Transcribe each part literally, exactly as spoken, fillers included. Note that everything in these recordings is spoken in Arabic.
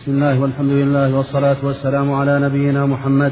بسم الله والحمد لله والصلاة والسلام على نبينا محمد.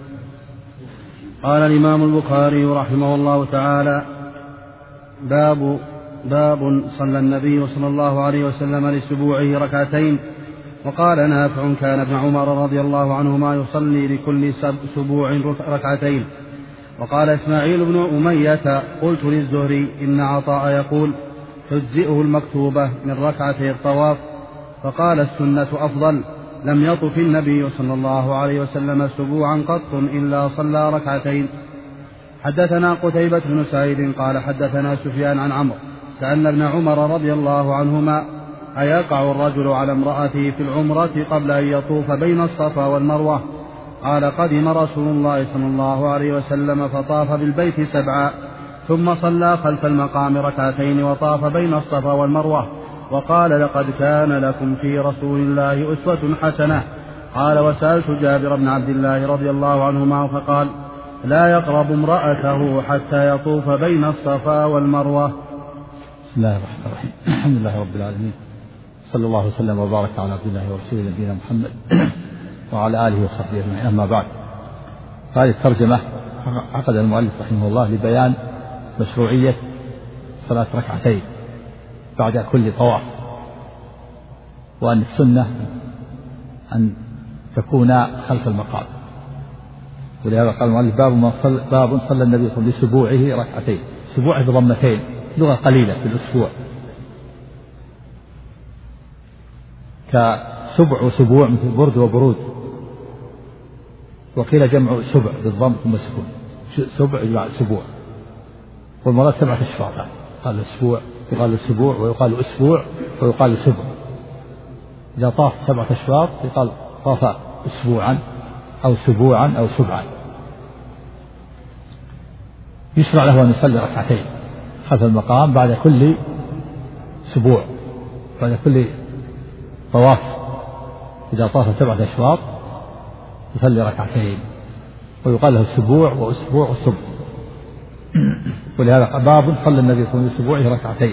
قال الإمام البخاري رحمه الله تعالى: باب باب صلى النبي صلى الله عليه وسلم لسبوعه ركعتين. وقال نافع: كان ابن عمر رضي الله عنهما يصلي لكل سبوع ركعتين. وقال إسماعيل بن أمية: قلت للزهري: إن عطاء يقول تجزئه المكتوبة من ركعتي الطواف. فقال: السنة أفضل. لم يطف النبي صلى الله عليه وسلم سبوعا قط إلا صلى ركعتين. حدثنا قتيبة بن سعيد قال حدثنا سفيان عن عمرو سأل ابن عمر رضي الله عنهما: أيقع الرجل على امرأته في العمرة قبل أن يطوف بين الصفا والمروة؟ قال: قدم رسول الله صلى الله عليه وسلم فطاف بالبيت سبعا، ثم صلى خلف المقام ركعتين وطاف بين الصفا والمروة، وقال: لقد كان لكم في رسول الله أسوة حسنة. قال: وسألت جابر بن عبد الله رضي الله عنهما فقال: لا يقرب امرأته حتى يطوف بين الصفا والمروة. بسم الله الرحمن الرحيم. الحمد لله رب العالمين، صلى الله وسلم وبارك على عبد الله ورسوله نبينا محمد وعلى آله وصحبه أجمعين. أما بعد، هذه الترجمة عقد المؤلف رحمه الله لبيان مشروعية صلاة ركعتين بعد كل طواف، وأن السنة أن تكون خلف المقام. ولهذا قال المؤلف: باب ما صل باب صلى النبي صلى الله عليه وسلم لسبوعه ركعتين. سبوع بضمتين، لغة قليلة في الأسبوع، كسبع وسبوع مثل برد وبرود، وقيل جمع سبع بالضم ثم سكون، سبع يجمع سبوع، والمراد سبعة أشواط. قال أسبوع، يقال أسبوع، ويقال أسبوع، ويقال سبع. إذا طاف سبعة أشواط يقال طاف أسبوعا أو سبوعا أو سبعا. يشرع له أن يصلي ركعتين خلف المقام بعد كل سبوع، بعد كل طواف. إذا طاف سبعة أشواط يصلي ركعتين، ويقال له السبوع وأسبوع وسبع. ولهذا باب صلى النبي صلى الله عليه وسلم لسبوعه ركعتين.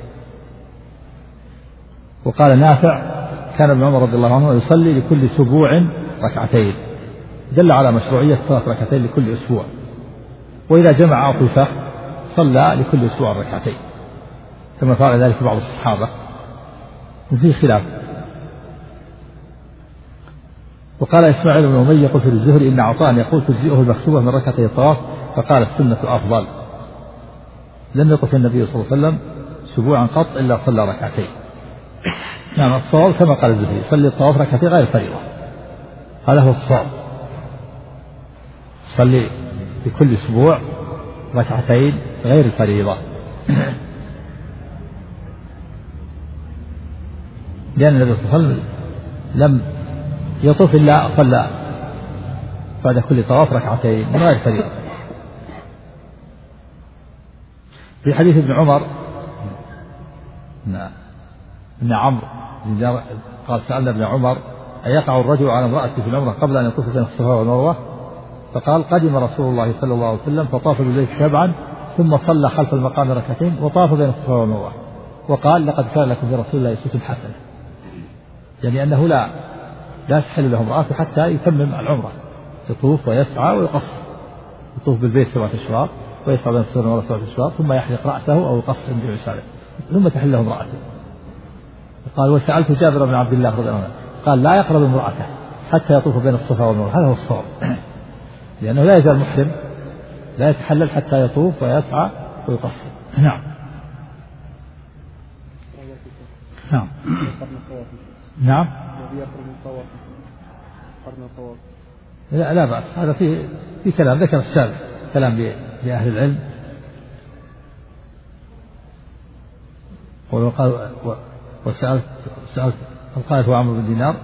وقال نافع: كان ابن عمر رضي الله عنه يصلي لكل سبوع ركعتين، دل على مشروعية صلاة ركعتين لكل أسبوع. وإذا جمع عطفة صلى لكل أسبوع ركعتين، كما فعل ذلك بعض الصحابة، وفيه خلاف. وقال إسماعيل بن أمية: قلت للزهري: إن عطاء يقول تجزئه المكتوبة من ركعتي الطواف. فقال: السنة أفضل. لم يطف النبي صلى الله عليه وسلم سبوعا قط إلا صلى ركعتين. نعم، الصواب كما قال الزهري: صلي الطواف ركعتين غير فريضة. هذا هو الصواب، صلي بكل أسبوع ركعتين غير الفريضة. لأن النبي صلى الله عليه وسلم لم يطوف إلا صلى بعد كل طواف ركعتين من غير فريضة. في حديث ابن عمر ان عمرو قال: سألنا ابن عمر: أيقع الرجل على امرأته في العمرة قبل أن يطوف بين الصفا والمروة؟ فقال: قدم رسول الله صلى الله عليه وسلم فطاف بالبيت سبعا، ثم صلى خلف المقام ركعتين وطاف بين الصفا والمروة، وقال: لقد كان لكم في رسول الله أسوة حسنة. يعني أنه لا لا تحل له امرأته حتى يتمم العمرة، يطوف ويسعى ويقصر، يطوف بالبيت سبعة أشواط ويسعى بين الصفا والمروة سبعة أشواط، ثم يحلق رأسه أو يقصر من يساره، ثم تحل له امرأته. قال: وسألت جابر بن عبد الله رضي الله عنه قال: لا يقرب امرأته حتى يطوف بين الصفا والمروة. هذا هو الصواب، لأنه لا يزال محرم، لا يتحلل حتى يطوف ويسعى ويقصر. نعم نعم نعم لا, لا بأس. هذا في في كلام ذكر السالف، كلام لأهل العلم. وقال: وسألت سألت القائد هو عمرو بن دينار.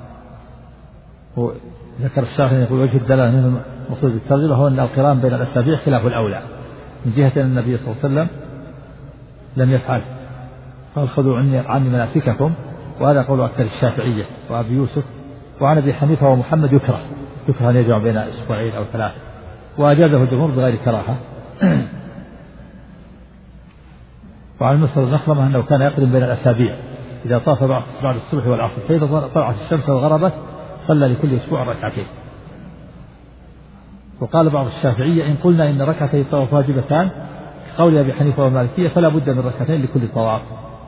وذكر الشافعي يقول: وجه الدلالة من مقصود الترجمة هو أن القران بين الأسابيع خلاف الأولى، من جهة أن النبي صلى الله عليه وسلم لم يفعل، قال: خذوا عني, عني مناسككم. وهذا قول أكثر الشافعية وأبي يوسف. وعن أبي حنيفة ومحمد يكره يكره أن يجمع بين أسبوعين أو ثلاثة، وأجازه الجمهور بغير كراهة. وعن مسر النخلمة أنه كان يقدم بين الأسابيع إذا طاف بعد الصبح والعصر، فإذا طلعت الشمس وغربت صلى لكل أسبوع ركعتين. وقال بعض الشافعية إن قلنا إن ركعتي الطواف واجبتان كقول أبي حنيفة والمالكية فلا بد من ركعتين لكل طواف.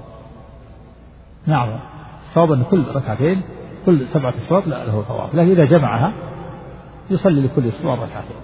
نعم، الصواب أن كل ركعتين كل سبعة أشواط لا له طواف، لكن إذا جمعها يصلي لكل أسبوع ركعتين.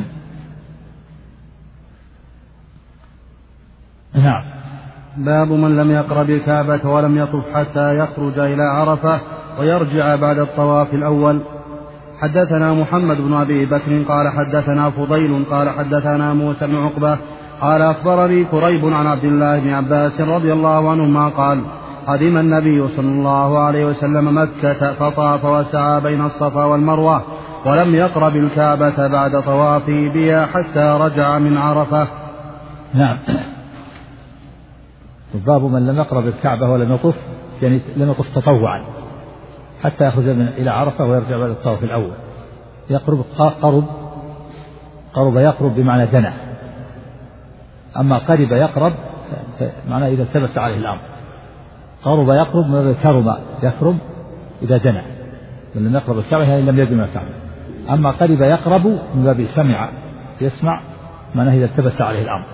نعم. باب من لم يقرب الكعبة ولم يطف حتى يخرج إلى عرفة ويرجع بعد الطواف الأول. حدثنا محمد بن أبي بكر قال حدثنا فضيل قال حدثنا موسى بن عقبة قال أخبرني كريب عن عبد الله بن عباس رضي الله عنهما قال قدم النبي صلى الله عليه وسلم مكة فطاف وسعى بين الصفا والمروة ولم يقرب الكعبة بعد طوافه بها حتى رجع من عرفة. نعم. باب من لم يقرب الكعبة ولم يطف، يعني لم يطف تطوعا حتى يخرج من إلى عرفة ويرجع بعد الطواف الأول. يقرب قرب قرب يقرب بمعنى جنى، أما قرب يقرب معناه إذا التبس عليه الأمر. قرب يقرب من كرم يكرم إذا جنى، من لم يقرب الكعبة يعني لم يجمع الكعبة. أما قرب يقرب من باب سمع يسمع معناه إذا التبس عليه الأمر.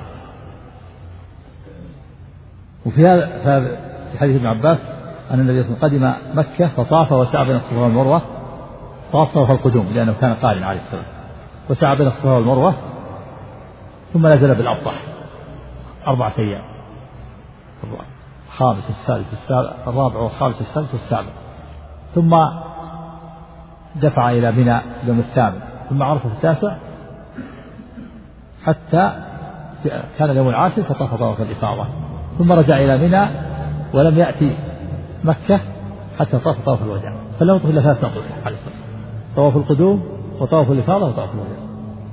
وفي هذا في حديث ابن عباس أن النبي صلى الله عليه وسلم قدم مكة فطاف وسعى بين الصفا والمروة، طاف طواف القدوم لأنه كان قارن عليه السلام، وسعى بين الصفا والمروة ثم نزل بالأبطح أربعة أيام، الخامس السادس السابع الرابع والخامس السادس والسابع، ثم دفع إلى منى يوم الثامن، ثم عرفه في التاسع حتى كان اليوم العاشر فطاف طواف الإفاضة، ثم رجع إلى منى ولم يأتي مكة حتى طاف طواف الوداع، فلم يطف إلا ثلاث أطوف عليه الصلاة، طواف القدوم وطواف الإفاضة وطواف الوداع.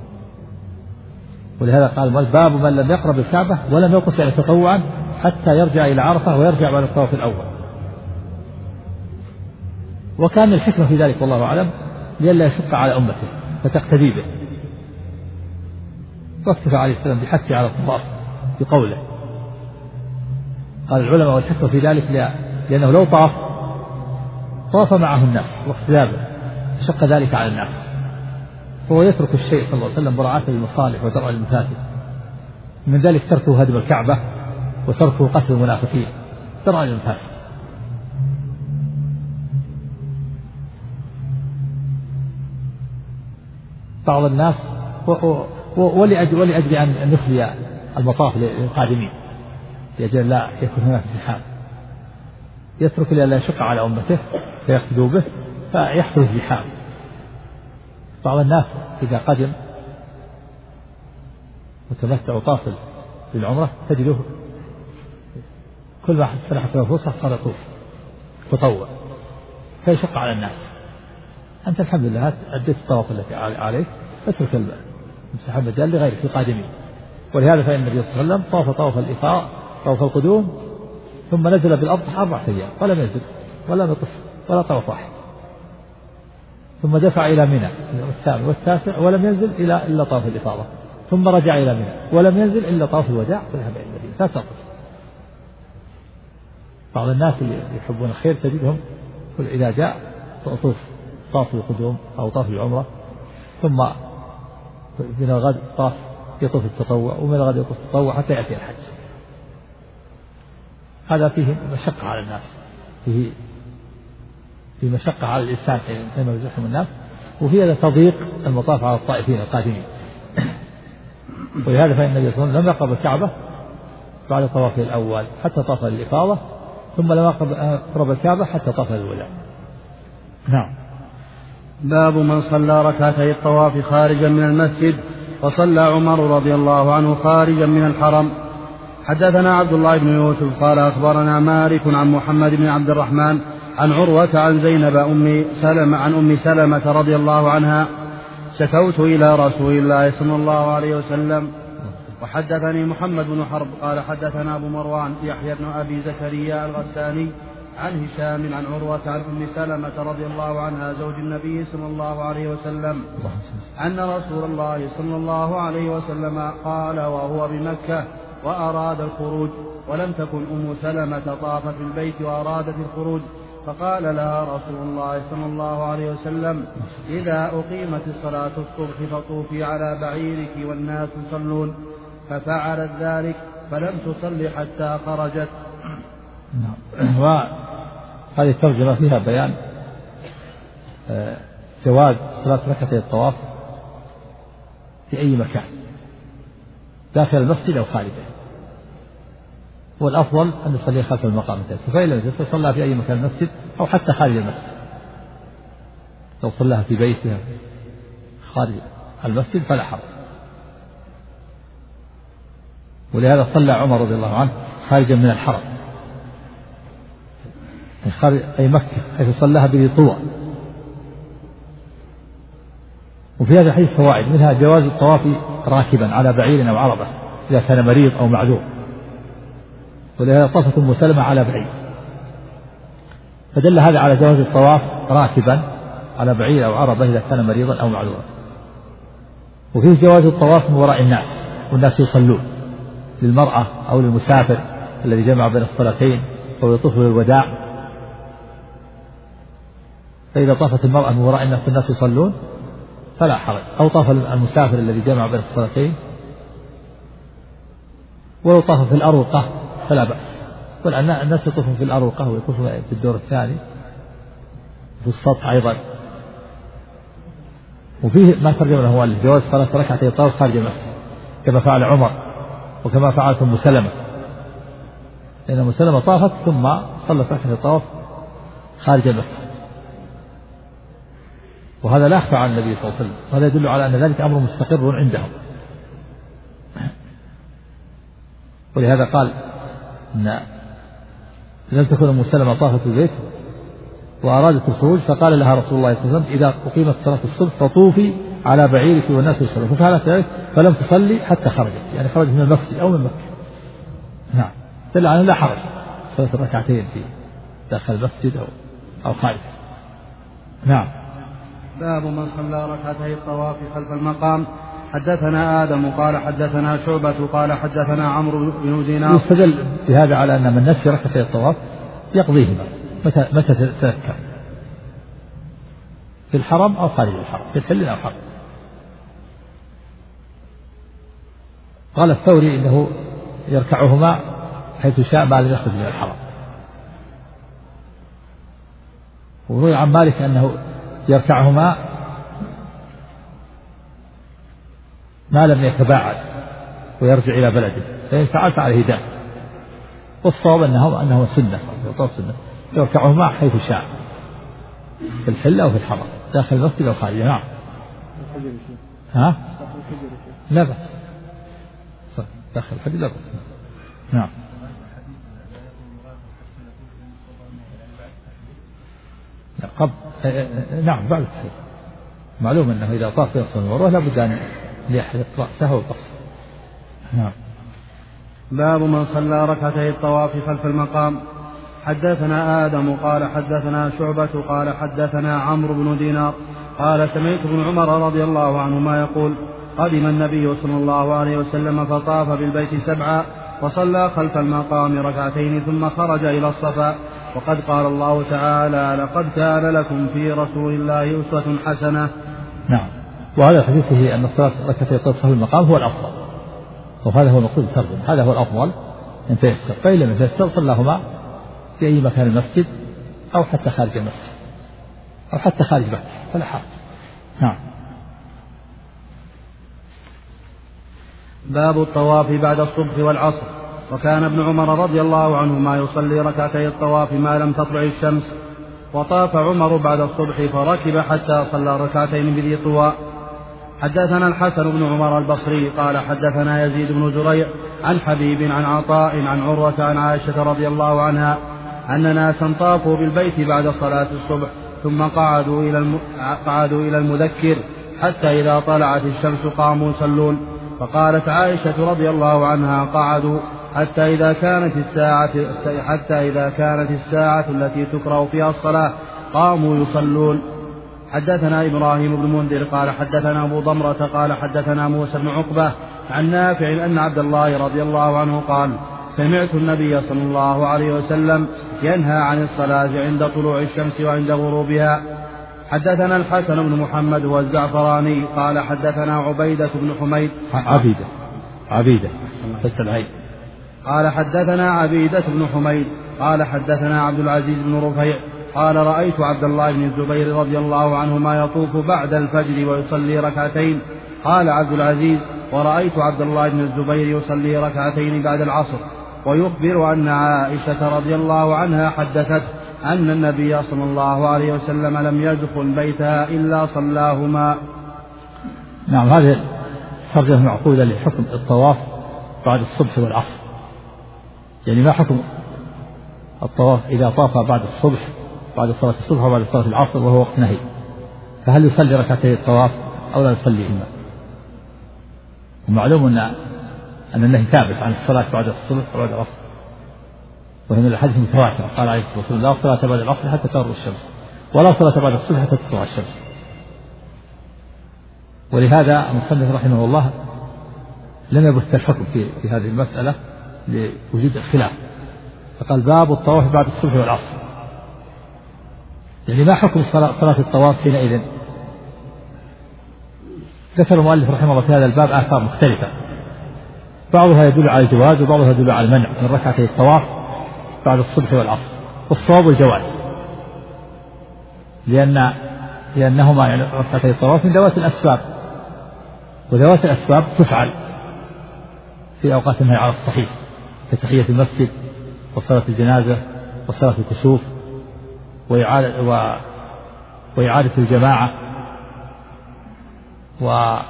ولهذا قال باب من لم يقرب الكعبة ولم يطف يعني تطوعا حتى يرجع إلى عرفة ويرجع بعد الطواف الأول. وكان الحكمة في ذلك والله أعلم لئلا يشق على أمته فتقتدي به، واكتفى عليه السلام بحثه على الطواف بقوله. قال العلماء والحكمة في ذلك لأنه لو طاف طاف معه الناس واقتدابه شق ذلك على الناس، فهو يترك الشيء صلى الله عليه وسلم مراعاة للمصالح ودرء المفاسد، من ذلك تركه هدم الكعبة وتركه قتل المنافقين درء للمفاسد. بعض الناس ولأجل, ولأجل أن نخلي المطاف للقادمين لأجل لا يكون هناك ازدحام يترك لألا يشق على أمته فيقتدوا به فيحصل ازدحام. بعض الناس إذا قدم وتمتع وطاف للعمرة تجده كل ما سنحة فرصة صار يطوف تطوع فيشق على الناس. أنت الحمد لله أديت الطواف التي عليك اترك المساحة مجال لغيرك في القادمين. ولهذا فإن النبي صلى الله عليه وسلم طاف طواف الإفاضة طواف القدوم ثم نزل بالأبطح أربعة أيام ولم ينزل ولا يطف ولا طواف واحد، ثم دفع إلى منى الثامن والتاسع ولم ينزل إلى إلا طواف الإفاضة، ثم رجع إلى منى ولم ينزل إلا طواف الوداع وذهب إلى المدينة لا تطف. بعض الناس اللي يحبون الخير تجدهم إذا جاء طوف طاف القدوم أو طاف العمرة ثم من الغد طاف يطوف التطوع ومن الغد يطوف التطوع حتى يأتي الحج. هذا فيه مشقة على الناس، فيه في مشقة على الإنسان حينما يزحم الناس، وفي هذا تضييق المطاف على الطائفين القادمين. ولهذا فإن النبي صلى الله عليه وسلم لم يقرب الكعبة بعد طوافه الأول حتى طاف للإفاضة، ثم لم يقرب الكعبة حتى طاف للوداع. نعم. باب من صلى ركعتي الطواف خارجا من المسجد وصلى عمر رضي الله عنه خارجا من الحرم. حدثنا عبد الله بن يوسف قال أخبرنا مالك عن محمد بن عبد الرحمن عن عروة عن زينب أم سلمة عن أم سلمة رضي الله عنها شكوت إلى رسول الله صلى الله عليه وسلم. وحدثني محمد بن حرب قال حدثنا أبو مروان يحيى بن أبي زكريا الغساني عن هشام عن عروة عن أم سلمة رضي الله عنها زوج النبي صلى الله عليه وسلم أن رسول الله صلى الله عليه وسلم قال وهو بمكة وأراد الخروج ولم تكن أم سلمة طافت في البيت وأرادت الخروج، فقال لها رسول الله صلى الله عليه وسلم: إذا أقيمت الصلاة الصبح فطوفي على بعيرك والناس يصلون، ففعلت ذلك فلم تصل حتى خرجت. وهذه الترجمة فيها بيان جواز صلاة ركعتي الطواف في أي مكان داخل المسجد أو خارجه، والأفضل أن يصلي خلف المقام التاسع، فإن لم يصلي صلى في أي مكان المسجد أو حتى خارج المسجد، لو صلىها في بيتها خارج المسجد فلا حرج. ولهذا صلى عمر رضي الله عنه خارجا من الحرم خارج أي مكة، حيث صلىها بذي طوى. وفي هذا الحديث فوائد، منها جواز الطواف راكبا على بعير أو عربة إذا كان مريض أو معذور، ولهذا طافت أم سلمة على بعير، فدل هذا على جواز الطواف راكبا على بعير أو عربة إذا كان مريضا أو معذورا. وفيه جواز الطواف من وراء الناس والناس يصلون، للمرأة أو للمسافر الذي جمع بين الصلاتين أو يطوف للوداع، فإذا طافت المرأة من وراء الناس والناس يصلون فلا حرج، أو طاف المسافر الذي جمع بين الصلاتين، ولو طاف في الأروقة فلا بأس. والناس يطوفون في الأروقة ويطوفون في الدور الثاني في السطح أيضا. وفيه ما ترجم له هو جواز صلاة ركعتي الطواف خارج المسجد كما فعل عمر وكما فعلت أم سلمة، لأن أم سلمة طافت ثم صلت ركعتي الطواف خارج المسجد، وهذا لا يخفى عن النبي صلى الله عليه وسلم، وهذا يدل على أن ذلك أمر مستقر عندهم. ولهذا قال إن لم تكن أم سلمة طافت في البيت وأرادت الخروج، فقال لها رسول الله صلى الله عليه وسلم: إذا أقيمت صلاة الصبح فطوفي على بعيرك والناس يصلون، ففعلت ذلك فلم تصلي حتى خرجت، يعني خرجت من المسجد أو من مكة. نعم، دل على لا حرج صلاة الركعتين في داخل المسجد أو أو خارجه. نعم. باب من صلى ركعتي الطواف خلف المقام. حدثنا آدم قال حدثنا شعبة قال حدثنا عمرو بن دينار. يستدل بهذا على أن من نسي ركعتي الطواف يقضيهما متى متى تذكر، في الحرم أو خارج الحرم، في الحل أو الحرم. قال الثوري إنه يركعهما حيث شاء ما لم يخرج من الحرم. وروي عن مالك أنه يركعهما ما لم يتباعد ويرجع إلى بلده، فإن فعل فعليه دم. والصواب أنه أنه سنة سنة يركعهما حيث شاء، في الحل أو في الحرم، داخل المسجد أو خارجه. نعم. ها؟ لا بأس، داخل الحل لا بأس. نعم. قبل نعم بعد التحريم. معلوم أنه إذا طاف يصل المروة لابد أن يحلق رأسه وقصه. نعم. باب من صلى ركعتي الطواف خلف المقام. حدثنا آدم قال حدثنا شعبة قال حدثنا عمرو بن دينار قال سمعت ابن عمر رضي الله عنهما يقول: قدم النبي صلى الله عليه وسلم فطاف بالبيت سبعا وصلى خلف المقام ركعتين ثم خرج إلى الصفا، وقد قال الله تعالى: لقد كان لكم في رسول الله أسوة حسنة. نعم. وهذا الحديث فيه أن الصلاة ركعتي الطواف خلف المقام هو الأفضل، وهذا هو المقصود الترجمة، هذا هو الأفضل إن تيسر، فإن لم يتيسر صلاهما في أي مكان المسجد أو حتى خارج المسجد أو حتى خارج مكة فلا حرج. نعم. باب الطواف بعد الصبح والعصر. وكان ابن عمر رضي الله عنهما يصلي ركعتي الطواف ما لم تطلع الشمس، وطاف عمر بعد الصبح فركب حتى صلى ركعتين بذي طوى. حدثنا الحسن بن عمر البصري قال حدثنا يزيد بن زريع عن حبيب عن عطاء عن عروة عن عائشة رضي الله عنها أن ناسا طافوا بالبيت بعد صلاة الصبح ثم قعدوا إلى الم... قعدوا إلى المذكر حتى إذا طلعت الشمس قاموا يصلون. فقالت عائشة رضي الله عنها: قعدوا حتى إذا كانت الساعة حتى إذا كانت الساعة التي تكره فيها الصلاة قاموا يصلون. حدثنا إبراهيم بن منذر قال حدثنا أبو ضمرة قال حدثنا موسى بن عقبة عن نافع أن عبد الله رضي الله عنه قال: سمعت النبي صلى الله عليه وسلم ينهى عن الصلاة عند طلوع الشمس وعند غروبها. حدثنا الحسن بن محمد والزعفراني قال حدثنا عبيدة بن حميد عبيدة عبيدة قال حدثنا عبيدة بن حميد قال حدثنا عبد العزيز بن رفيع قال رأيت عبد الله بن الزبير رضي الله عنهما يطوف بعد الفجر ويصلي ركعتين. قال عبد العزيز ورأيت عبد الله بن الزبير يصلي ركعتين بعد العصر، ويخبر أن عائشة رضي الله عنها حدثت أن النبي صلى الله عليه وسلم لم يدخل بيتها إلا صلاهما. نعم، هذه ترجمة معقولة لحكم الطواف بعد الصبح والعصر. يعني ما حكم الطواف إذا طاف بعد الصبح بعد صلاة الصبح وبعد صلاة العصر وهو وقت نهي، فهل يصلي ركعتي الطواف أو لا يصليهما؟ ومعلوم أن أن النهي ثابت عن الصلاة بعد الصبح وبعد العصر، وهي من الحديث المتواتر. قال عليه الصلاة والسلام لا صلاة بعد العصر حتى تغرب الشمس، ولا صلاة بعد الصبح حتى تطلع الشمس. ولهذا المصنف رحمه الله لم يبث الحكم في, في هذه المسألة لوجود الخلاف، فقال باب الطواف بعد الصبح والعصر. يعني ما حكم صلاة, صلاة الطواف حينئذ؟ ذكر المؤلف رحمه الله في هذا الباب آثار مختلفة، بعضها يدل على الجواز وبعضها يدل على المنع من ركعتي الطواف بعد الصبح والعصر، والصواب الجواز، لأن لأنهما يعني ركعتي الطواف من ذوات الأسباب، وذوات الأسباب تفعل في أوقات النهي على الصحيح كتحية المسجد وصلاة الجنازة وصلاة الكسوف وإعادة, و... وإعادة الجماعة وسجدة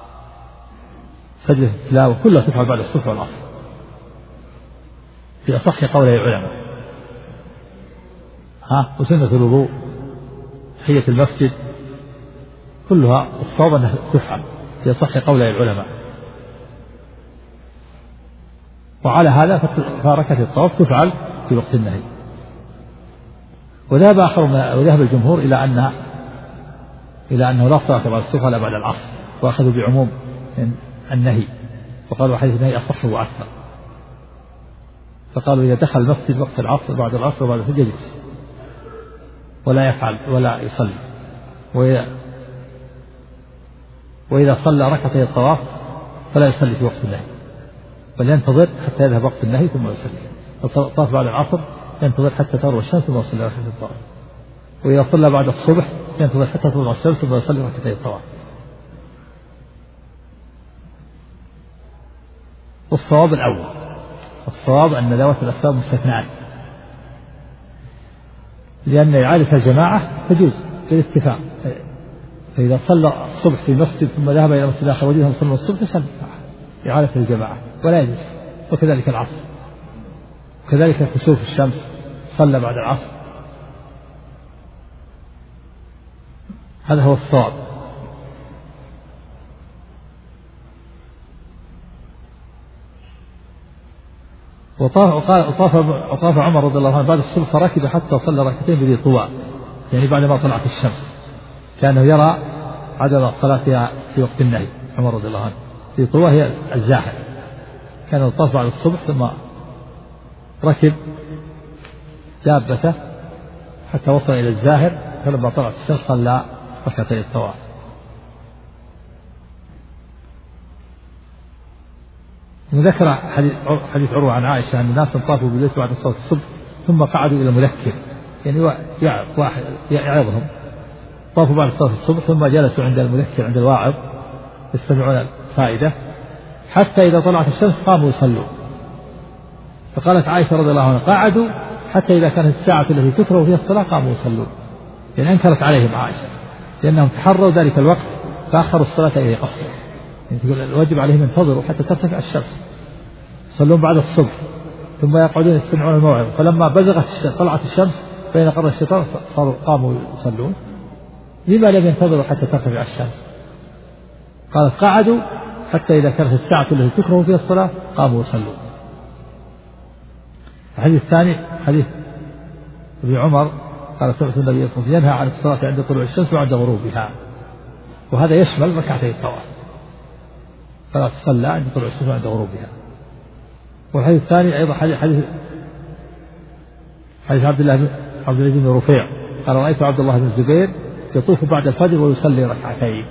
التلاوة، كلها تفعل بعد الصبح والعصر في أصح قولي العلماء. ها وسنة الوضوء تحية المسجد كلها الصواب أنها تفعل في أصح قولي العلماء. وعلى هذا فركعة الطواف تفعل في وقت النهي. وذهب آخر وذهب الجمهور إلى أن إلى أنه لا صلاة بعد الصبح ولا بعد العصر، وأخذوا بعموم النهي، وقالوا حديث النهي أصح وأكثر، فقالوا إذا دخل المسجد وقت العصر بعد العصر وبعد الفجر يجلس ولا يفعل ولا يصلي، وإذا صلى ركعتي الطواف فلا يصلي في وقت النهي، بل ينتظر حتى يذهب وقت النهي ثم يصلي. الطواف بعد العصر ينتظر حتى تغرب الشمس ثم يصلي ركعتي الطواف، وإذا صلى بعد الصبح ينتظر حتى تطلع الشمس ثم يصلي ركعتي الطواف. والصواب الأول، الصواب أن ذوات الأسباب مستثنات، لأن إعادة الجماعة تجوز بالاتفاق، فإذا صلى الصبح في مسجد ثم ذهب إلى مسجد آخر وجدهم صلوا الصبح يصلي إعادة الجماعة ولا يجلس، وكذلك العصر، وكذلك كسوف الشمس صلى بعد العصر. هذا هو الصواب. وطاف وطاف وطاف عمر رضي الله عنه بعد الصبح فركب حتى صلى ركعتين بذي طوى، يعني بعد ما طلعت الشمس، كانه يرى عدد صلاتها في وقت النهي. عمر رضي الله عنه ذي طوى هي الزاحف، كان يطاف بعد الصبح ثم ركب دابته حتى وصل إلى الزاهر، فلما طلعت الشمس صلى ركعتي الطواف. وذكر حديث عروة عن عائشة أن الناس طافوا بالبيت بعد صلاة الصبح ثم قعدوا إلى مذكر، يعني واحد يعظهم، طافوا بعد صلاة الصبح ثم جلسوا عند المذكر عند الواعظ يستمعون الفائدة حتى إذا طلعت الشمس قاموا يصلوا. فقالت عائشة رضي الله عنها قعدوا حتى إذا كانت الساعة التي تكره فيها الصلاة قاموا يصلون، يعني أنكرت عليهم عائشة لأنهم تحروا ذلك الوقت فأخروا الصلاة إلى قصر، يعني تقول الواجب عليهم ينتظروا حتى ترتفع الشمس، يصلون بعد الصبح ثم يقعدون يستمعون الموعظة، فلما بزغت طلعت الشمس بين قرن الشيطان صاروا قاموا يصلون. لما لم ينتظروا حتى ترتفع الشمس؟ قالت قعدوا حتى إذا كانت الساعة التي تكره فيها الصلاة قاموا يصلون. الحديث الثاني حديث ابن عمر قال سمعت النبي صلى الله عليه وسلم ينهى عن الصلاة عند طلوع الشمس وعند غروبها، وهذا يشمل ركعتي الطواف، فلا تصلى عند طلوع الشمس وعند غروبها. والحديث الثاني أيضا حديث حديث, حديث عبد الله عبد العزيز بن رفيع قال رأيت عبد الله بن الزبير يطوف بعد الفجر ويصلي ركعتين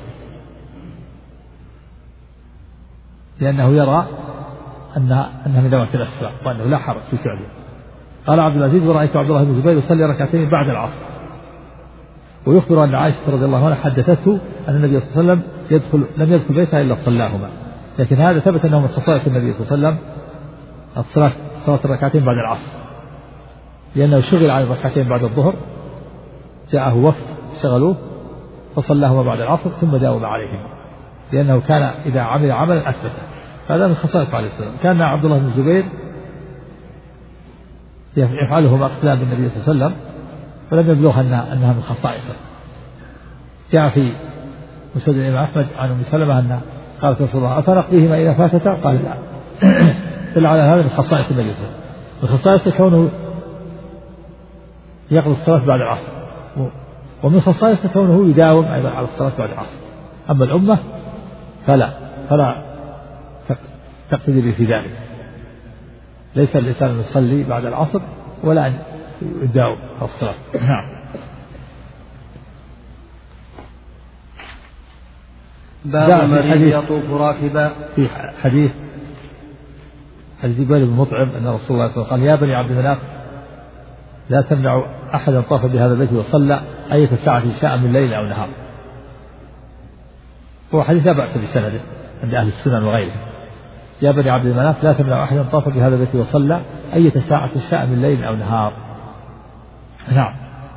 لأنه يرى أنها أنها من ذوات الأسباب وأنه لا حرج في فعله. قال عبد العزيز ورأيت عبد الله بن الزبير يصلي ركعتين بعد العصر. ويخبر أن عائشة رضي الله عنها حدثته أن النبي صلى الله عليه وسلم يدخل لم يدخل بيتها إلا صلاهما، لكن هذا ثبت أنه من خصائص النبي صلى الله عليه وسلم الصلاة صلاة الركعتين بعد العصر، لأنه شغل عن الركعتين بعد الظهر، جاءه وفد شغلوه فصلاهما بعد العصر ثم داوم عليهما، لأنه كان إذا عمل عملا أثبته. هذا من خصائص عليه السلام. كان عبد الله بن الزبير يفعله مع اقتداء بالنبي صلى الله عليه وسلم ولم يبلغ أنها, أنها من خصائصه. جاء في مسند الإمام أحمد عن أم سلمة أنها قالت رسول الله أفنقضيهما إذا فاتتا؟ قال لا. دل على هذا من خصائص النبي صلى الله عليه وسلم. من خصائصه كونه يقضي الصلاة بعد العصر، ومن خصائصه كونه يداوم أيضا على الصلاة بعد العصر. أما الأمة فلا فلا تقتدي به في ذلك، ليس الإنسان يصلي بعد العصر ولا أن يداوم على الصلاة. نعم. باب المريض يطوف راكبا. في حديث حديث جبير بن مطعم أن رسول الله صلى الله عليه وسلم قال يا بني عبد مناف لا تمنع أحدا طاف بهذا البيت وصلى أية ساعة شاء من ليل أو نهار. هو حديث لا بأس بسنده عند أهل السنن وغيره. يا بني عبد مناف لا تمنع أحدا طاف بهذا البيت وصلى أية ساعة شاء من ليل أو نهار. نعم.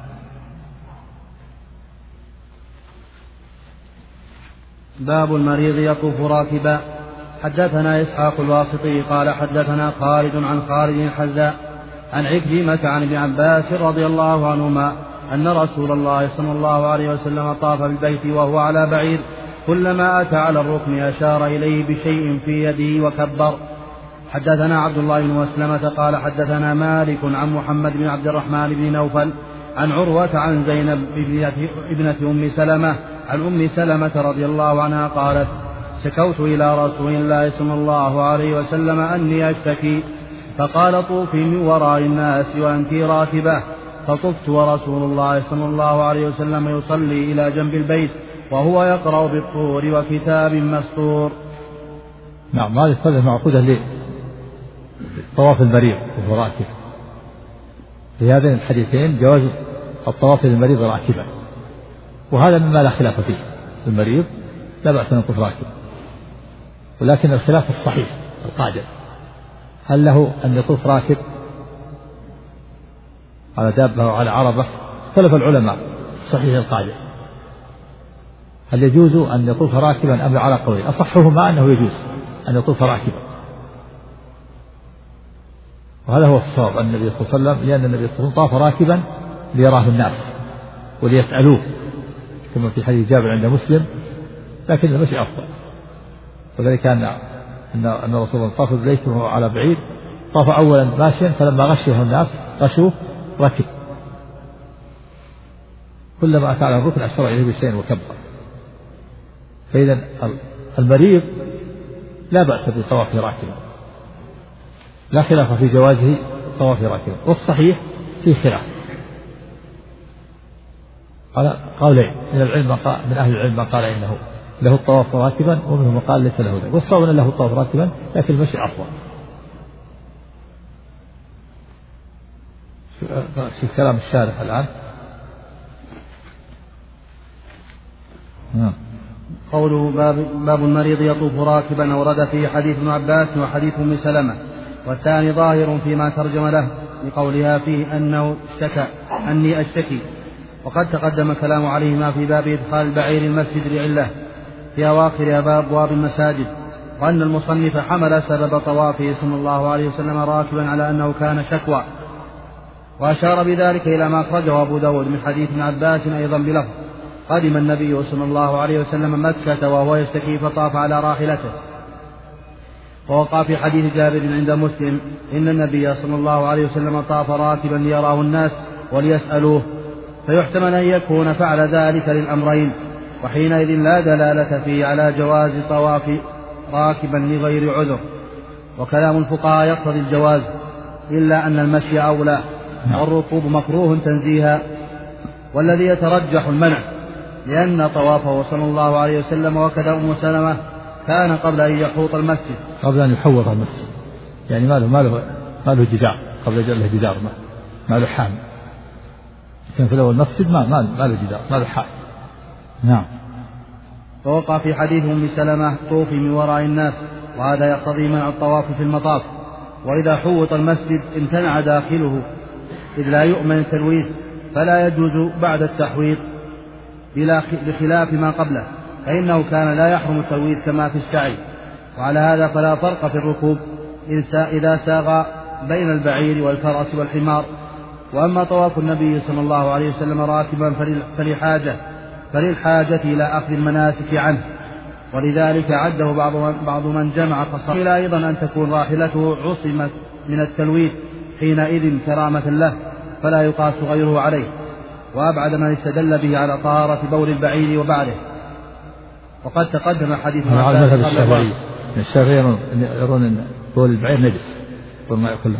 باب المريض يطوف راكبا. حدثنا إسحاق الواسطي قال حدثنا خالد عن خالد الحذاء عن عكرمة عن ابن عباس رضي الله عنهما أن رسول الله صلى الله عليه وسلم طاف بالبيت وهو على بعير، كلما أتى على الركن أشار إليه بشيء في يده وكبر. حدثنا عبد الله بن مسلمة قال حدثنا مالك عن محمد بن عبد الرحمن بن نوفل عن عروة عن زينب ابنة أم سلمة عن أم سلمة رضي الله عنها قالت شكوت إلى رسول الله صلى الله عليه وسلم أني أشتكي، فقال طوفي من وراء الناس وأنت راكبة، فطفت ورسول الله صلى الله عليه وسلم يصلي إلى جنب البيت وهو يقرأ بالطور وكتاب مسطور. نعم. هذه الصلاة معقودة لطواف المريض وهو راكب. في هذين الحديثين جواز الطواف للمريض راكبا، وهذا مما لا خلاف فيه. المريض لا بأس أن يطوف راكب، ولكن الخلاف الصحيح القاعدة هل له أن يطوف راكب على دابة أو على عربة؟ اختلف العلماء صحيح القاعدة هل يجوز أن يطوف راكبا أم على قولين. أصحهما أنه يجوز أن يطوف راكبا، وهذا هو الصواب أن النبي صلى الله عليه وسلم، لأن النبي صلى الله عليه وسلم طاف راكبا ليراه الناس وليسألوه كما في حديث جابر عند مسلم، لكن المشي أفضل. وذلك أن أن رسول الله طاف بالبيت وهو على بعيد، طاف أولا ماشيا فلما غشه الناس غشوه ركب، كلما أتى على الركن أشار إليه بشيء وكبر. فإذا المريض لا بأس بالطواف راكبا، لا خلاف في جوازه الطواف راكبا، والصحيح في خلاف على قولين من العلم، من أهل العلم من قال إنه له الطواف راكبا ومنهم من قال ليس له ذلك، والصواب أن له الطواف راكبا لكن المشي أفضل. في كلام الشارح الآن. نعم. قوله باب, باب المريض يطوف راكبا ورد فيه حديث ابن عباس وحديث ام سلمة، والثاني ظاهر فيما ترجم له لقولها فيه أنه اشتكى أني أشتكي، وقد تقدم كلام عليهما في باب إدخال البعير المسجد لعلة في أواخر أبواب المساجد، وأن المصنف حمل سبب طوافه صلى الله عليه وسلم راكبا على أنه كان شكوى، وأشار بذلك إلى ما أخرجه أبو داود من حديث ابن عباس أيضا بلفظ قدم النبي صلى الله عليه وسلم مكة وهو يشتكي فطاف على راحلته. ووقع في حديث جابر عند مسلم إن النبي صلى الله عليه وسلم طاف راكبا ليراه الناس وليسألوه، فيحتمل أن يكون فعل ذلك للأمرين، وحينئذ لا دلالة فيه على جواز طواف راكبا لغير عذر. وكلام الفقهاء يقتضي الجواز إلا أن المشي أولى والركوب مكروه تنزيها، والذي يترجح المنع لأن طوافه صلى الله عليه وسلم وكذا أم سلمة كان قبل أن يحوط المسجد قبل أن يحوط المسجد، يعني ما له ما له ما له جدار، قبل أن له جدار ما, ما له حام، كان في الأول المسجد ما ما ما له جدار ما له حام. نعم. ووقع في حديث أم سلمة طوفي من وراء الناس، وهذا يقتضي منع الطواف في المطاف، وإذا حوط المسجد امتنع داخله إذ لا يؤمن التلويث، فلا يجوز بعد التحويط بخلاف ما قبله، فإنه كان لا يحرم التلويث كما في السعي. وعلى هذا فلا فرق في الركوب إذا ساغ بين البعير والفرس والحمار. وأما طواف النبي صلى الله عليه وسلم راكبا فلحاجة فللحاجة إلى أخذ المناسك عنه، ولذلك عده بعض بعض من جمع قصر إلى أيضا أن تكون راحلته عصمت من التلويث حينئذ كرامة له، فلا يقاس غيره عليه. وأبعد من استدل به على طهارة بول البعير وبعده. وقد تقدم حديث عن عباس الشافعي الشافعي يرون أن بول البعير نجس والما يأكل له.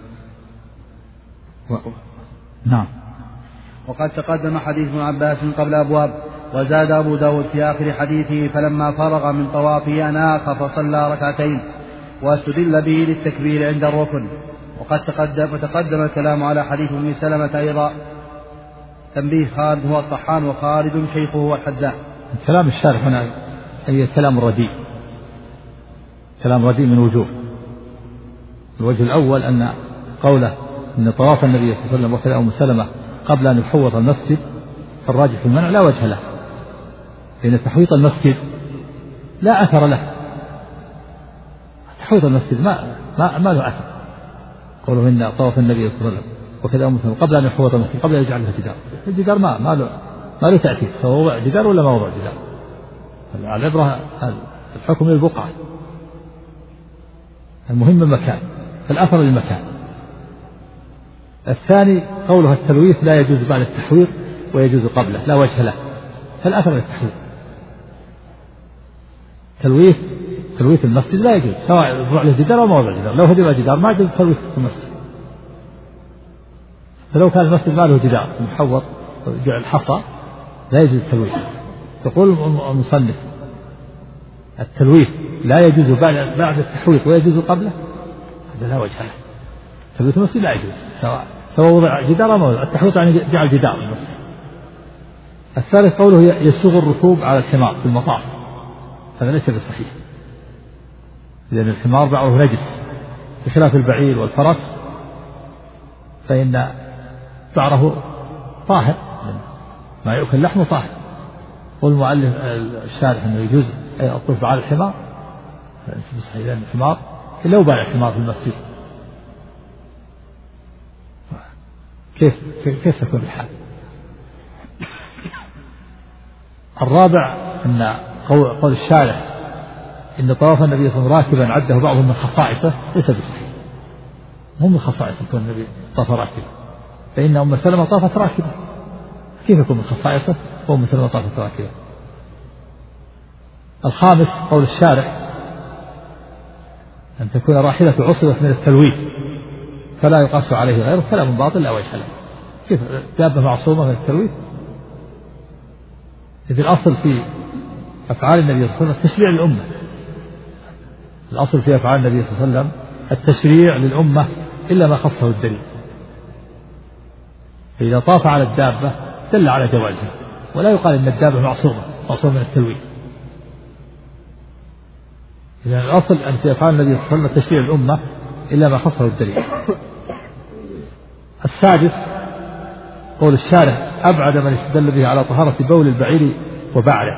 نعم. وقد تقدم حديث ابن عباس قبل أبواب. وزاد أبو داود في آخر حديثه فلما فرغ من طوافه أناخ فصلى ركعتين، واستدل به للتكبير عند الركن. وقد تقدم, وتقدم الكلام على حديث أم سلمة أيضا. تنبيه: خالد هو الطحان وخالد شيخه هو الحداء. كلام الشارح هنا أي كلام رديء، كلام رديء من وجوه. الوجه الأول أن قوله أن طواف النبي صلى الله عليه وسلم وكذا أم سلمة قبل أن يحوط المسجد فالراجح في المنع لا وجه له، لأن تحويط المسجد لا أثر له. تحويط المسجد ما ما, ما له أثر. قوله إن طواف النبي صلى الله عليه وسلم وكذا أم سلمة قبل أن يحوط المسجد قبل أن يجعل له جدار، الجدار ما ما له ما له تأثير، سواء وضع جدار ولا ما وضع جدار. العبرة الحكم للبقعة، المهم المكان، فالأثر للمكان. الثاني قولها التلويث لا يجوز بعد التحويط ويجوز قبله، لا وجه له، فالأثر للتحويط. تلويث تلويث المسجد لا يجوز سواء وضع له جدار أو ما وضع جدار، لو هدم جدار ما يجوز تلويث المسجد. فلو كان المسجد ما له جدار محوط جعل حصى لا يجوز التلويث. تقول المصنف التلويث لا يجوز بعد بعد التحويط ويجوز قبله، هذا لا وجه له. تلويث المسجد لا يجوز سواء سواء وضع جدار أو ما وضع. التحويط يعني جعل جدار المسجد. الثالث قوله يسوغ الركوب على الحمار في المطاف، هذا ليس بالصحيح، لأن الحمار بعضه نجس بخلاف البعير والفرس، فإن بعره طاهر ما يؤكل لحمه طاهر. والمؤلف الشارح أنه يجوز الطوف على الحمار، ليس بالصحيح، لأن الحمار لو باع الحمار في المسجد كيف كيف تكون الحال؟ الرابع أن قول, قول الشارح إن طواف النبي صلى الله عليه وسلم راكبا عده بعضهم من خصائصه ليس بصحيح. هم من خصائص يكون النبي طاف راكبا، فإن أم سلمة طافت راكبا، كيف يكون من خصائصه وأم سلمة طافت راكبا؟ الخامس قول الشارح أن تكون راحلة عصبت من التلويث فلا يقاس عليه غيره، كلام باطل لا وجه له. كيف دابة معصومة من التلويث؟ إذ الأصل في أفعال النبي صلى الله عليه وسلم تشريع للأمة، الأصل في أفعال النبي صلى الله عليه وسلم التشريع للأمة إلا ما خصه الدليل. فإذا طاف على الدابة دل على جوازه، ولا يقال إن الدابة معصومة معصومة من التلويث. إذا الأصل أن في أفعال النبي صلى الله عليه وسلم تشريع الأمة إلا ما خصه الدليل. السادس قول الشارح أبعد من استدل به على طهارة بول البعير وبعره،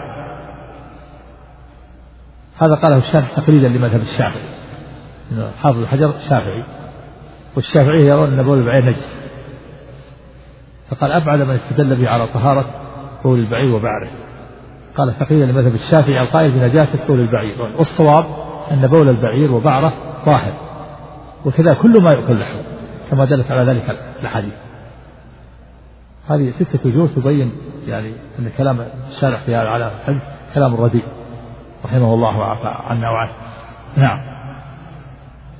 هذا قاله الشارح تقليدا لمذهب الشافعي، حافظ الحجر الشافعي، والشافعي يرون أن بول البعير نجس، فقال أبعد من استدل به على طهارة بول البعير وبعره، قال تقليدا لمذهب الشافعي القائل بنجاسة بول البعير، والصواب أن بول البعير وبعره طاهر، وكذا كل ما يؤكل لحمه كما دلت على ذلك الحديث. هذه ستة وجوه تبين يعني أن كلام الشارح في هذا على الحديث كلام رديء رحمه الله وعفى عنا وعنه. نعم.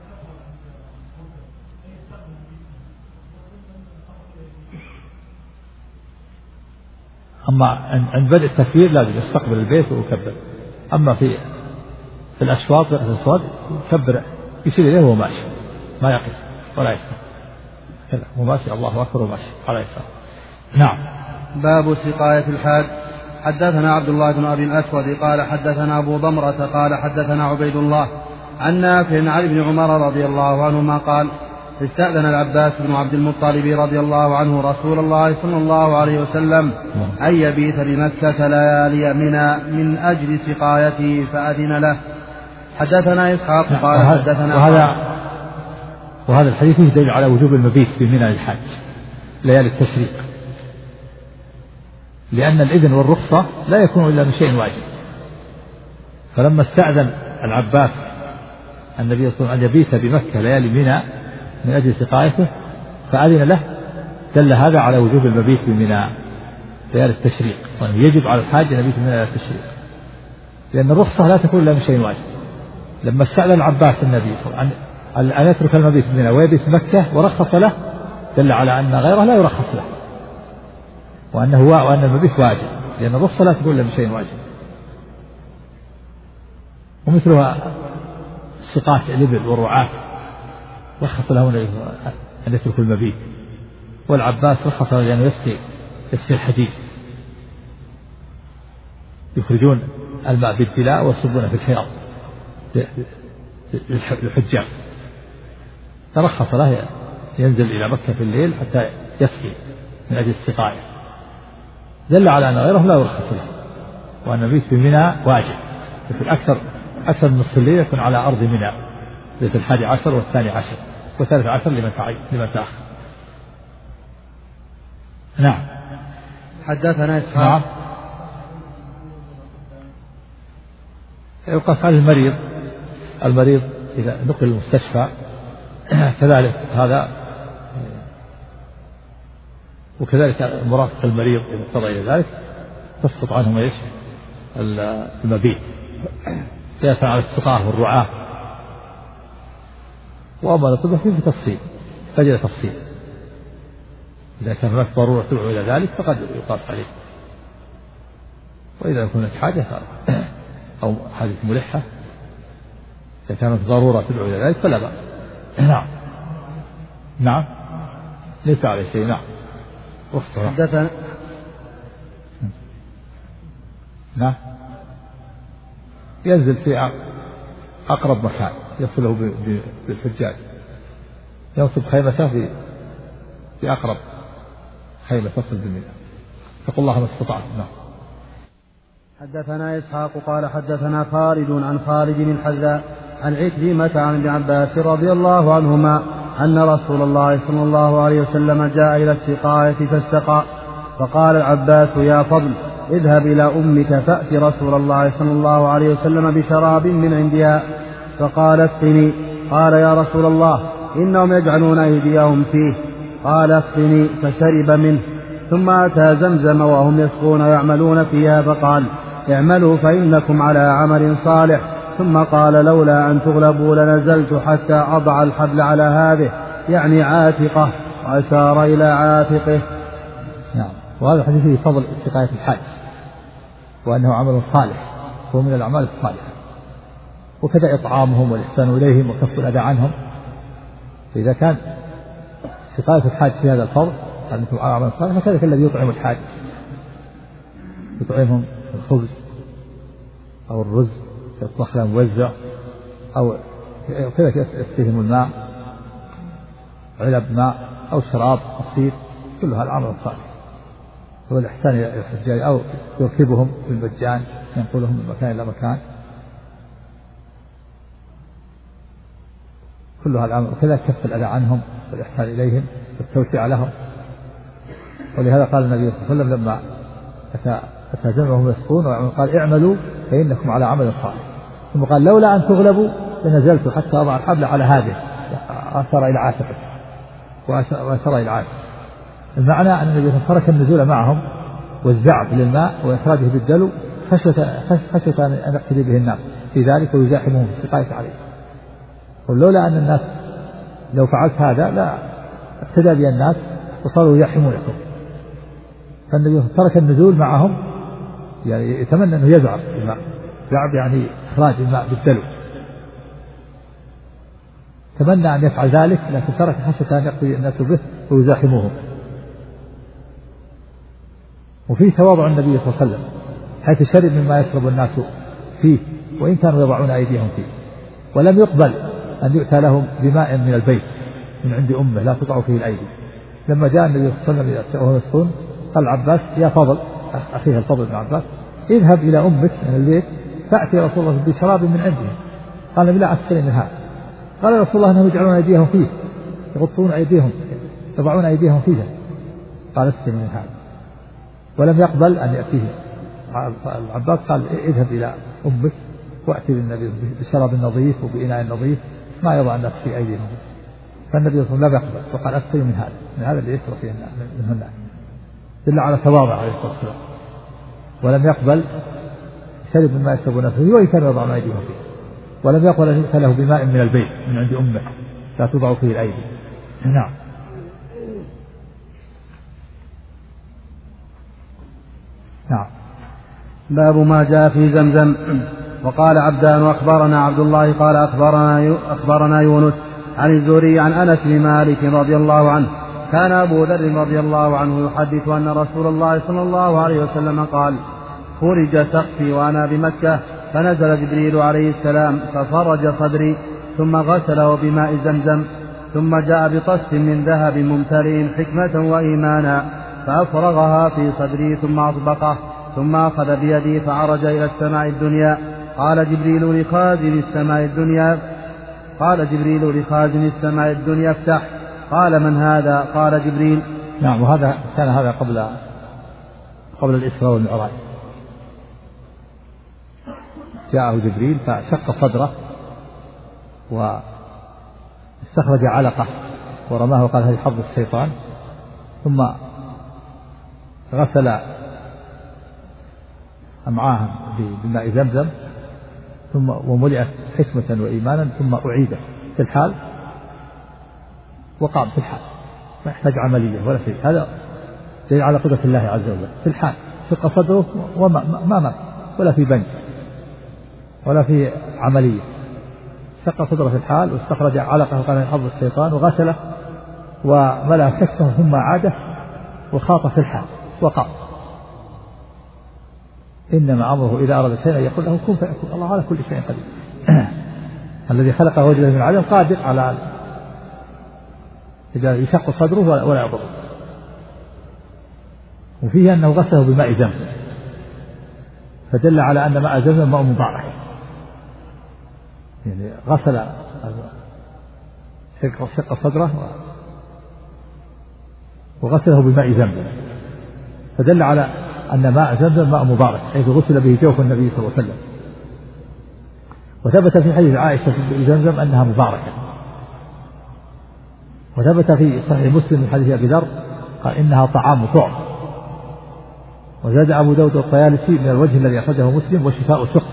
أما عند بدء التكبير لازم يستقبل البيت ويكبر. أما في في الأشواط في الأصوات يكبر يشير إليه وهو ماشي ما يقف ولا يستقبل كذا هو ماشي الله أكبر وماشي على يسار. نعم. باب سقاية الحاج. حدثنا عبد الله بن أبي الأسود قال حدثنا أبو ضمرة قال حدثنا عبيد الله عن نافع عن ابن عمر رضي الله عنهما قال استأذن العباس بن عبد المطلب رضي الله عنه رسول الله صلى الله عليه وسلم أن يبيت بمكة ليالي منى من أجل سقايته فأذن له. حدثنا إسحاق قال حدثنا وهذا وهذا الحديث يدل على وجوب المبيت في منى للحاج ليالي التشريق، لأن الإذن والرخصة لا يكون إلا من شيء واجب. فلما استأذن العباس النبي صلى الله عليه وسلم أن يبيت بمكة ليالي منى من أجل سقايته فأذن له، دل هذا على وجوب المبيت بمنى ليالي التشريق، يجب على الحاج أن يبيت بمنى ليالي التشريق، لأن الرخصة لا تكون إلا من شيء واجب. لما استأذن العباس النبي صلى الله عليه وسلم أن يترك المبيت بمنى ويبيت مكة ورخص له، دل على أن غيره لا يرخص له، وأنه وأن المبيت واجب، لأن الرخصة لا تكون إلا من شيء واجب. ومثلها سقاة الإبل والرعاة رخص له أن يترك المبيت، والعباس رخص له لأنه يسقي يسقي الحجيج، يخرجون الماء بالدلاء ويصبون في الحياض للحجاج، ترخص له ينزل إلى مكة في الليل حتى يسقي من أجل السقاية، دل على أن غيره لا يرخص له، وأن المبيت في منى واجب. مثل أكثر أكثر من نصف الليل يكون على أرض منى، ليلة الحادي عشر والثاني عشر والثالث عشر لمن لمن تأخر. نعم. حدثنا إسحاق. نعم. يقاس على المريض المريض إذا نقل المستشفى كذلك هذا، وكذلك مرافق المريض إذا اضطر إلى ذلك تسقط عنهم إيش المبيت قياسا على السقاة والرعاة. وأما الطب فيه تفصيل تجد تفصيل، إذا كان هناك ضرورة تدعو إلى ذلك فقد يقاس عليه، وإذا كانت حاجة أو حاجة ملحة إذا كانت ضرورة تدعو إلى ذلك فلا بأس. نعم. نعم ليس عليه شيء. نعم. حدثنا. نعم. ينزل في أقرب مكان يصله بالحجاج، ينصب خيمته في في أقرب خيمة تصل بالمياه، فقل الله ما استطعت. نعم. حدثنا إسحاق قال حدثنا خالد عن خالد بن الحذاء عن عكرمة عن ابن عباس رضي الله عنهما أن رسول الله صلى الله عليه وسلم جاء إلى السقاية فاستقى، فقال العباس يا فضل اذهب إلى أمك فأت رسول الله صلى الله عليه وسلم بشراب من عندها، فقال اسقني. قال يا رسول الله إنهم يجعلون أيديهم فيه. قال اسقني، فشرب منه. ثم أتى زمزم وهم يسقون ويعملون فيها، فقال اعملوا فإنكم على عمل صالح. ثم قال لولا أن تغلبوا لنزلت حتى أضع الحبل على هذه، يعني عاتقه، وأشار إلى عاتقه. نعم. وهذا الحديث فيه فضل سقاية الحاج، وأنه عمل صالح، هو من الأعمال الصالحة، وكذا إطعامهم والإحسان إليهم وكف الأذى عنهم. فإذا كان سقاية الحاج في هذا الفضل أنه عمل صالح، فكذلك الذي يطعم الحاج يطعمهم الخبز أو الرز يطبخ لهم موزع، أو كذلك يسقيهم الماء علب ماء أو شراب عصير، كل هذا العمل الصالح هو الإحسان إلى الحجاج، أو يركبهم بالمجان ينقلهم من مكان إلى مكان، كل هذا العمل. وكذا كف الأذى عنهم والإحسان إليهم والتوسع لهم. ولهذا قال النبي صلى الله عليه وسلم لما أتى أتى جمع وهم يسقون قال اعملوا فإنكم على عمل صالح. ثم قال لولا أن تغلبوا لنزلت حتى أضع الحبل على هذه، أشار إلى عاتقه وأشار إلى عاتقه. المعنى أن النبي ترك النزول معهم والزعب للماء وإخراجه بالدلو خشية أن يقتدي به الناس في ذلك ويزاحمهم في السقاية عليه. ولولا أن الناس لو فعلت هذا لا اقتدى به الناس وصاروا يزاحمونكم، فالنبي ترك النزول معهم، يعني يتمنى أنه يزعر الماء، زعب يعني إخراج الماء بالدلو، تمنى أن يفعل ذلك لكن ترك خشية أن يقضي الناس به ويزاحموهم. وفي تواضع النبي صلى الله عليه وسلم حيث شرب مما يشرب الناس فيه وإن كانوا يضعون أيديهم فيه، ولم يقبل أن يؤتى لهم بماء من البيت من عند أمه لا تضع فيه الأيدي. لما جاء النبي صلى الله عليه وسلم وهو يسخن قال العباس يا فضل أخيه الفضل بن عباس اذهب إلى أمك من البيت فأتي رسول الله بشراب من عنده. قال النبي لا أسقني من هذا. قال يا رسول الله أنهم يجعلون أيديهم فيه يغطون أيديهم يضعون أيديهم فيها. قال اسقني من هذا. ولم يقبل أن يأتيه العباس. قال اذهب إلى أمك وأتي بالنبي بشراب نظيف وبإناء نظيف ما يضع الناس في أيديهم. فالنبي صلى الله عليه وسلم لم يقبل وقال أسقني من هذا من هذا اللي يشرب فيه منه الناس، دل على تواضع عليه الصلاة والسلام. ولم يقبل شرب مما يشرب نفسه وإن كانوا يضعون أيديهم فيه، ولم يقبل أن يؤتى له بماء من البيت من عند أمه لا تضع فيه الأيدي. نعم. نعم. باب ما جاء في زمزم. وقال عبدان أخبرنا عبد الله قال أخبرنا, أخبرنا يونس عن الزهري عن أنس بن مالك رضي الله عنه كان أبو ذر رضي الله عنه يحدث أن رسول الله صلى الله عليه وسلم قال فرج سقفي وأنا بمكة فنزل جبريل عليه السلام ففرج صدري ثم غسله بماء زمزم ثم جاء بطست من ذهب ممتلئ حكمة وإيمانا فأفرغها في صدري ثم أطبقه ثم أخذ بيدي فعرج إلى السماء الدنيا. قال جبريل لخازن السماء الدنيا قال جبريل لخازن السماء الدنيا افتح. قال من هذا؟ قال جبريل. نعم. وهذا كان هذا قبل قبل الإسراء والمعراج. جاءه جبريل فشق صدره واستخرج علقة ورماه وقال هذه حظ الشيطان، ثم غسل أمعاها بماء زمزم ثم وملئت حكمة وإيمانا ثم أعيدت في الحال وقام في الحال ما يحتاج عملية ولا شيء. هذا دليل على قدرة الله عز وجل. في الحال شق صدره وما ما مات ولا في بنج ولا في عملية، شق صدره في الحال واستخرج علقه وقال حظ الشيطان وغسله وملأ حكمه ثم عاده وخاط في الحال وقام. إنما أمره إذا أراد شيئا يقول له كن فيكون. الله على كل شيء قدير. الذي خلقه وجده من العدم قادر على إذا يشق صدره ولا يضر. وفيه أنه غسله بماء زمزم فدل على أن ماء زمزم ماء مبارك، يعني غسل شق صدره وغسله بماء زمزم فدل على أن ماء زمزم ماء مبارك حيث غسل به جوف النبي صلى الله عليه وسلم. وثبت في حديث عائشة في زمزم أنها مباركة. وثبت في صحيح مسلم من حديث أبي ذر قال إنها طعام طعم. وزاد أبو داود الطيالسي من الوجه الذي أخرجه مسلم وشفاء سقم.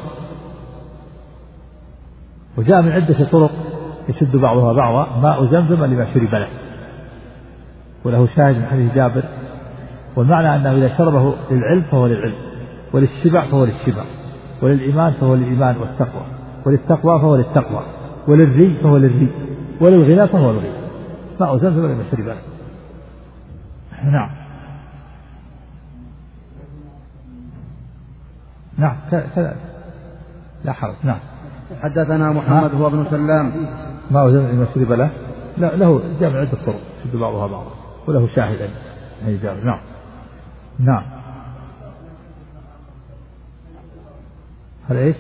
وجاء من عدة طرق يشد بعضها بعضا ماء زمزم لما شرب له، وله شاهد من حديث جابر. والمعنى أنه إذا شربه للعلم فهو للعلم، وللشبع فهو للشبع، وللإيمان فهو للإيمان والتقوى، وللتقوى فهو للتقوى، وللري فهو للري، وللغنى فهو للغنى. ماء زمزم لما شرب له. نعم. نعم كذا لا حرج. نعم. حدثنا محمد هو ابن سلام. ماء زمزم لما شرب له لا له جامع عدة طرق يشد بعضها بعضا وله شاهدا أي جامع. نعم. نعم. هل ايش؟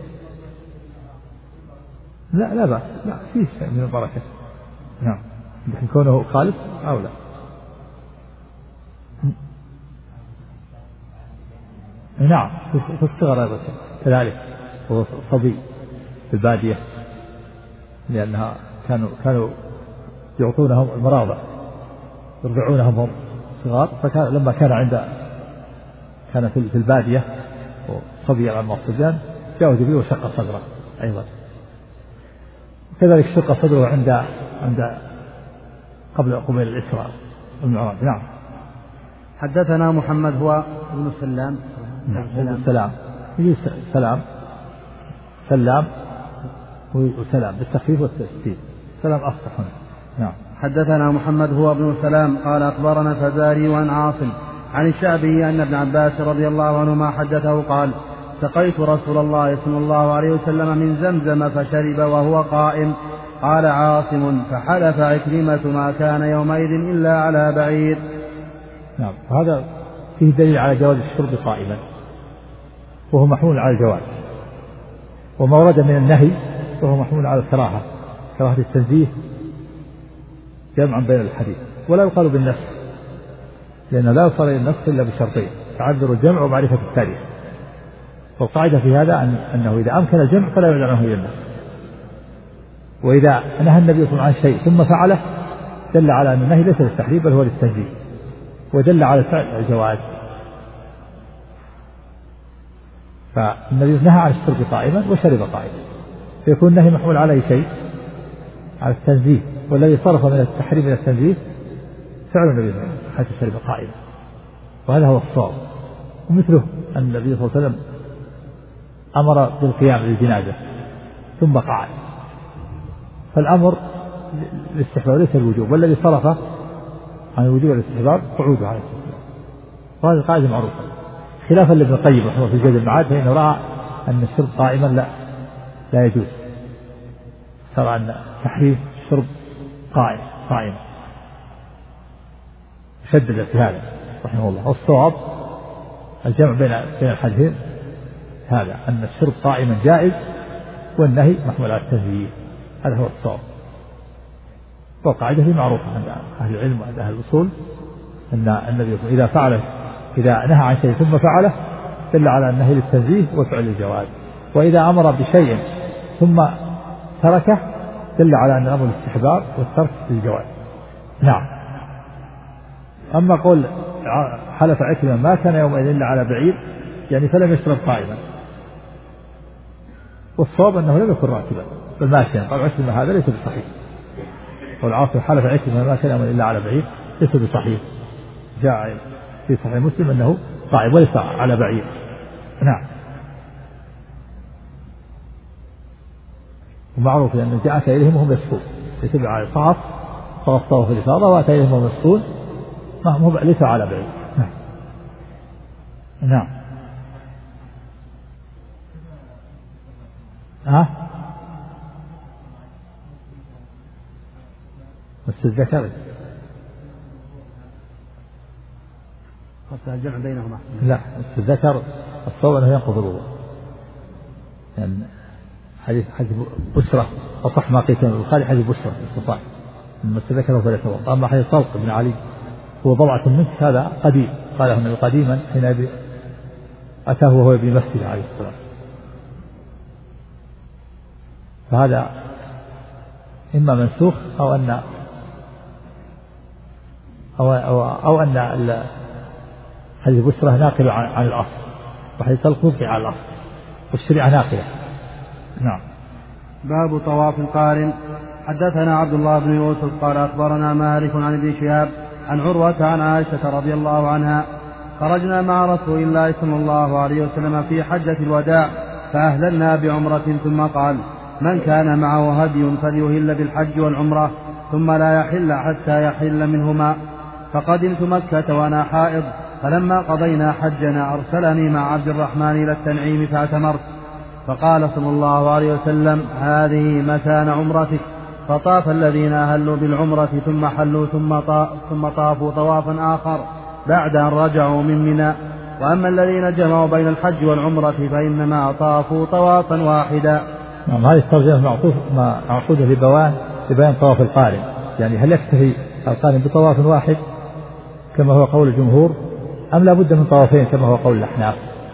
لا لا بأس، لا فيه شيء من البركة. نعم. لكن كونه خالص أو لا. نعم. في الصغر أيضا كذلك هو صبي في البادية لأنها كانوا كانوا يعطونهم المراضع يرضعونهم هم صغار، فكان لما كان عند كان في البادية صبي على الصبيان جاء جبريل وشق صدره أيضا. كذلك شق صدره عند عند قبل قبيل الإسراء والمعراج. نعم. حدثنا محمد هو ابن السلام. نعم سلام سلام سلام وسلام بالتخفيف والتشديد، سلام أفصح هنا. نعم. حدثنا محمد هو ابن سلام قال أخبرنا الفزاري عن عاصم عن الشعبي أن ابن عباس رضي الله عنهما حدثه قال سقيت رسول الله صلى الله عليه وسلم من زمزم فشرب وهو قائم. قال عاصم فحلف عكرمة ما كان يومئذ إلا على بعير. نعم. هذا فيه دليل على جواز الشرب قائما وهو محمول على الجواز، وما ورد من النهي وهو محمول على الكراهة، كراهة التنزيه جمعا بين الحديث، ولا يقال بالنسخ لأنه لا يصل إلى النسخ إلا بشرطين: تعذر الجمع ومعرفة التاريخ. والقاعدة في هذا أن أنه إذا أمكن الجمع فلا يدعى عنه إلى النسخ، وإذا نهى النبي صلى الله عليه وسلم عن شيء ثم فعله دل على أن النهي ليس للتحريم بل هو للتنزيه، ودل على فعل الجواز. فالنبي نهى عن الشرب قائما وشرب قائما، فيكون النهي محمول على أي شيء؟ على التنزيه، والذي صرف من التحريم إلى التنزيه فعل النبي صلى الله عليه وسلم حيث شرب قائما، وهذا هو الصواب. ومثله أن النبي صلى الله عليه وسلم أمر بالقيام للجنازة ثم قعد، فالأمر الاستحباب ليس الوجوب، والذي صرف عن الوجوب والاستحباب قعوده عليه الصلاة والسلام. وهذه القاعدة معروفة، خلافا لابن القيم رحمه في زاد المعاد فإنه رأى أن الشرب قائما لا لا يجوز، ترى أن تحريم الشرب قائم قائم شدد في هذا رحمه الله. والصواب الجمع بين بين الحديثين هذا، أن الشرب قائما جائز والنهي محمول على التنزيه، هذا هو الصواب. والقاعدة معروفة عند أهل العلم وعند أهل الأصول أن النبي إذا فعل إذا نهى عن شيء ثم فعله دل على النهي للتنزيه وفعل الجواز، وإذا أمر بشيء ثم تركه دل على أن الأمر الاستحباب والترك للجواز. نعم. أما قول حلف عكرمة ما كان يومئذ إلا على بعير يعني فلم يشرب قائما، والصواب أنه لم يكن راكبا بل ماشيا. قال عكرمة هذا ليس بصحيح، والعاصم حلف عكرمة ما كان يومئذ إلا على بعير ليس بصحيح، جاء في صحيح مسلم أنه قائم وليس على بعير. نعم. ومعروف أن جاءت إليهم وهم يسقون، يتبع على الطواف طواف طواف الإفاضة وأتى إليهم وهم يسقون ما ليس على بعير. نعم. نعم. ها بس الذكر خاصة الجمع بينهما. لا بس الذكر الصواب أنه ينقض الوضوء، يعني حديث حديث بشرى أصح ما قيل في البخاري حديث بشرى الصفاء لما ذكره فلا يتوضأ. أما حديث طلق بن علي هو ضبعة منك هذا قديم، قاله النبي قديما حين أتاه وهو يبني مسجد عليه السلام، فهذا إما منسوخ أو أن أو أو, أو أن حديث بشرى ناقل عن, عن الأصل، وحديث طلق مبقي على الأصل والشريعة ناقلة. نعم. باب طواف القارن. حدثنا عبد الله بن يوسف قال أخبرنا مالك عن ابن شهاب عن عروة عن عائشة رضي الله عنها خرجنا مع رسول الله صلى الله عليه وسلم في حجة الوداع فأهللنا بعمرة، ثم قال: من كان معه هدي فليهل بالحج والعمرة ثم لا يحل حتى يحل منهما. فقدمت مكة وأنا حائض، فلما قضينا حجنا أرسلني مع عبد الرحمن إلى التنعيم فاعتمرت، فقال صلى الله عليه وسلم: هذه مكان عمرتك. فطاف الذين أهلوا بالعمرة ثم حلوا ثم, ثم طافوا طوافا آخر بعد أن رجعوا من منى. وأما الذين جمعوا بين الحج والعمرة فإنما طافوا طوافا واحدا. نعم. هذه الترجمة معقودة لبيان لبيان طواف القارن، يعني هل يكتفي القارن بطواف واحد كما هو قول الجمهور أم لا بد من طوافين كما هو قول الأحناف؟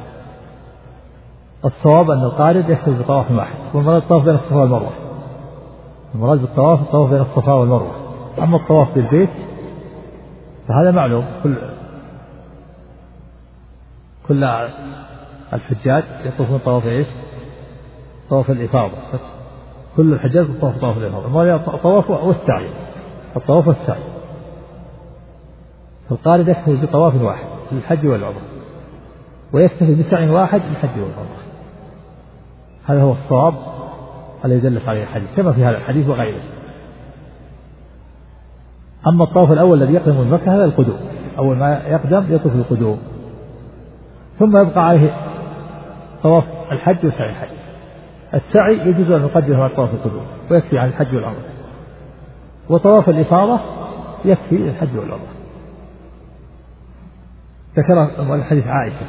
الصواب أن القارن يكتفي بطواف واحد، والمراد الطواف بين الصفا والمروة، المراد بالطواف الطواف بين الصفا والمروة. أما الطواف بالبيت فهذا معلوم، كل كل الحجاج يطوفون طواف ايش؟ طواف الإفاضة، كل الحجاج يطوفون طواف الإفاضة، المراد الطواف والسعي، الطواف والسعي. فالقارن يكتفي بطواف واحد للحج والعمرة، ويكتفي بسعي واحد للحج والعمرة. هذا هو الصواب الذي دلت عليه الحديث كما في هذا الحديث وغيره. أما الطواف الأول الذي يقدم من مكة هذا القدوم، أول ما يقدم يطوف القدوم، ثم يبقى عليه طواف الحج وسعي الحج. السعي يجوز أن يقدم على طواف القدوم ويكفي عن الحج والعمرة، وطواف الإفاضة يكفي الحج والعمرة. ذكر الحديث عائشة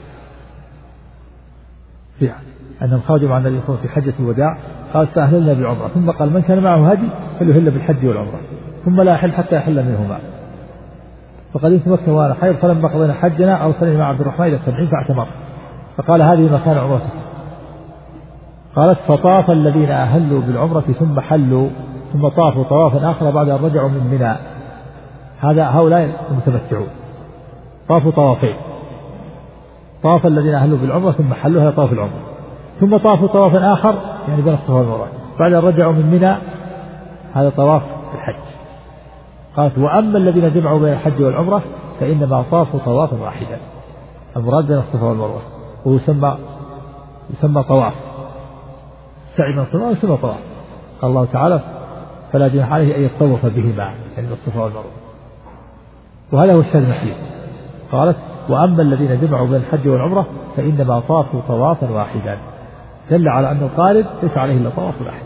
في أنهم خرجوا مع النبي صلى الله عليه وسلم في حجة الوداع، قال فأهللنا بالعمرة، ثم قال من كان معه هدي فليهل بالحج والعمرة، ثم لا يحل حتى يحل منهما. فقدمت مكة وأنا حيض، فلما قضينا حجنا أرسلني مع عبد الرحمن إلى السبعين فاعتمر، فقال هذه مكان عمرتك. قالت فطاف الذين أهلوا بالعمرة ثم حلوا، ثم طافوا طوافا آخر بعد أن رجعوا من منى. هذا هؤلاء المتمتعون طافوا طوافين، طاف الذين أهلوا بالعمرة ثم حلوا، هذا طواف العمرة، ثم طافوا طوافا آخر يعني بين الصفا والمروة بعد أن رجعوا من منى، هذا طواف الحج. قالت وأما الذين جمعوا بين الحج والعمرة فإنما طافوا طوافا واحدا، المراد بين الصفا والمروة، ويسمى يسمى طواف سعي من الصفا ويسمى طواف. قال الله تعالى فلا جناح عليه أن يطوف بهما يعني الصفا والمروة، وهذا هو الشاهد المحيط. قالت وأما الذين جمعوا بين الحج والعمرة فإنما طافوا طوافا واحدا، دل على أن القارن ليس عليه إلا طواف واحد،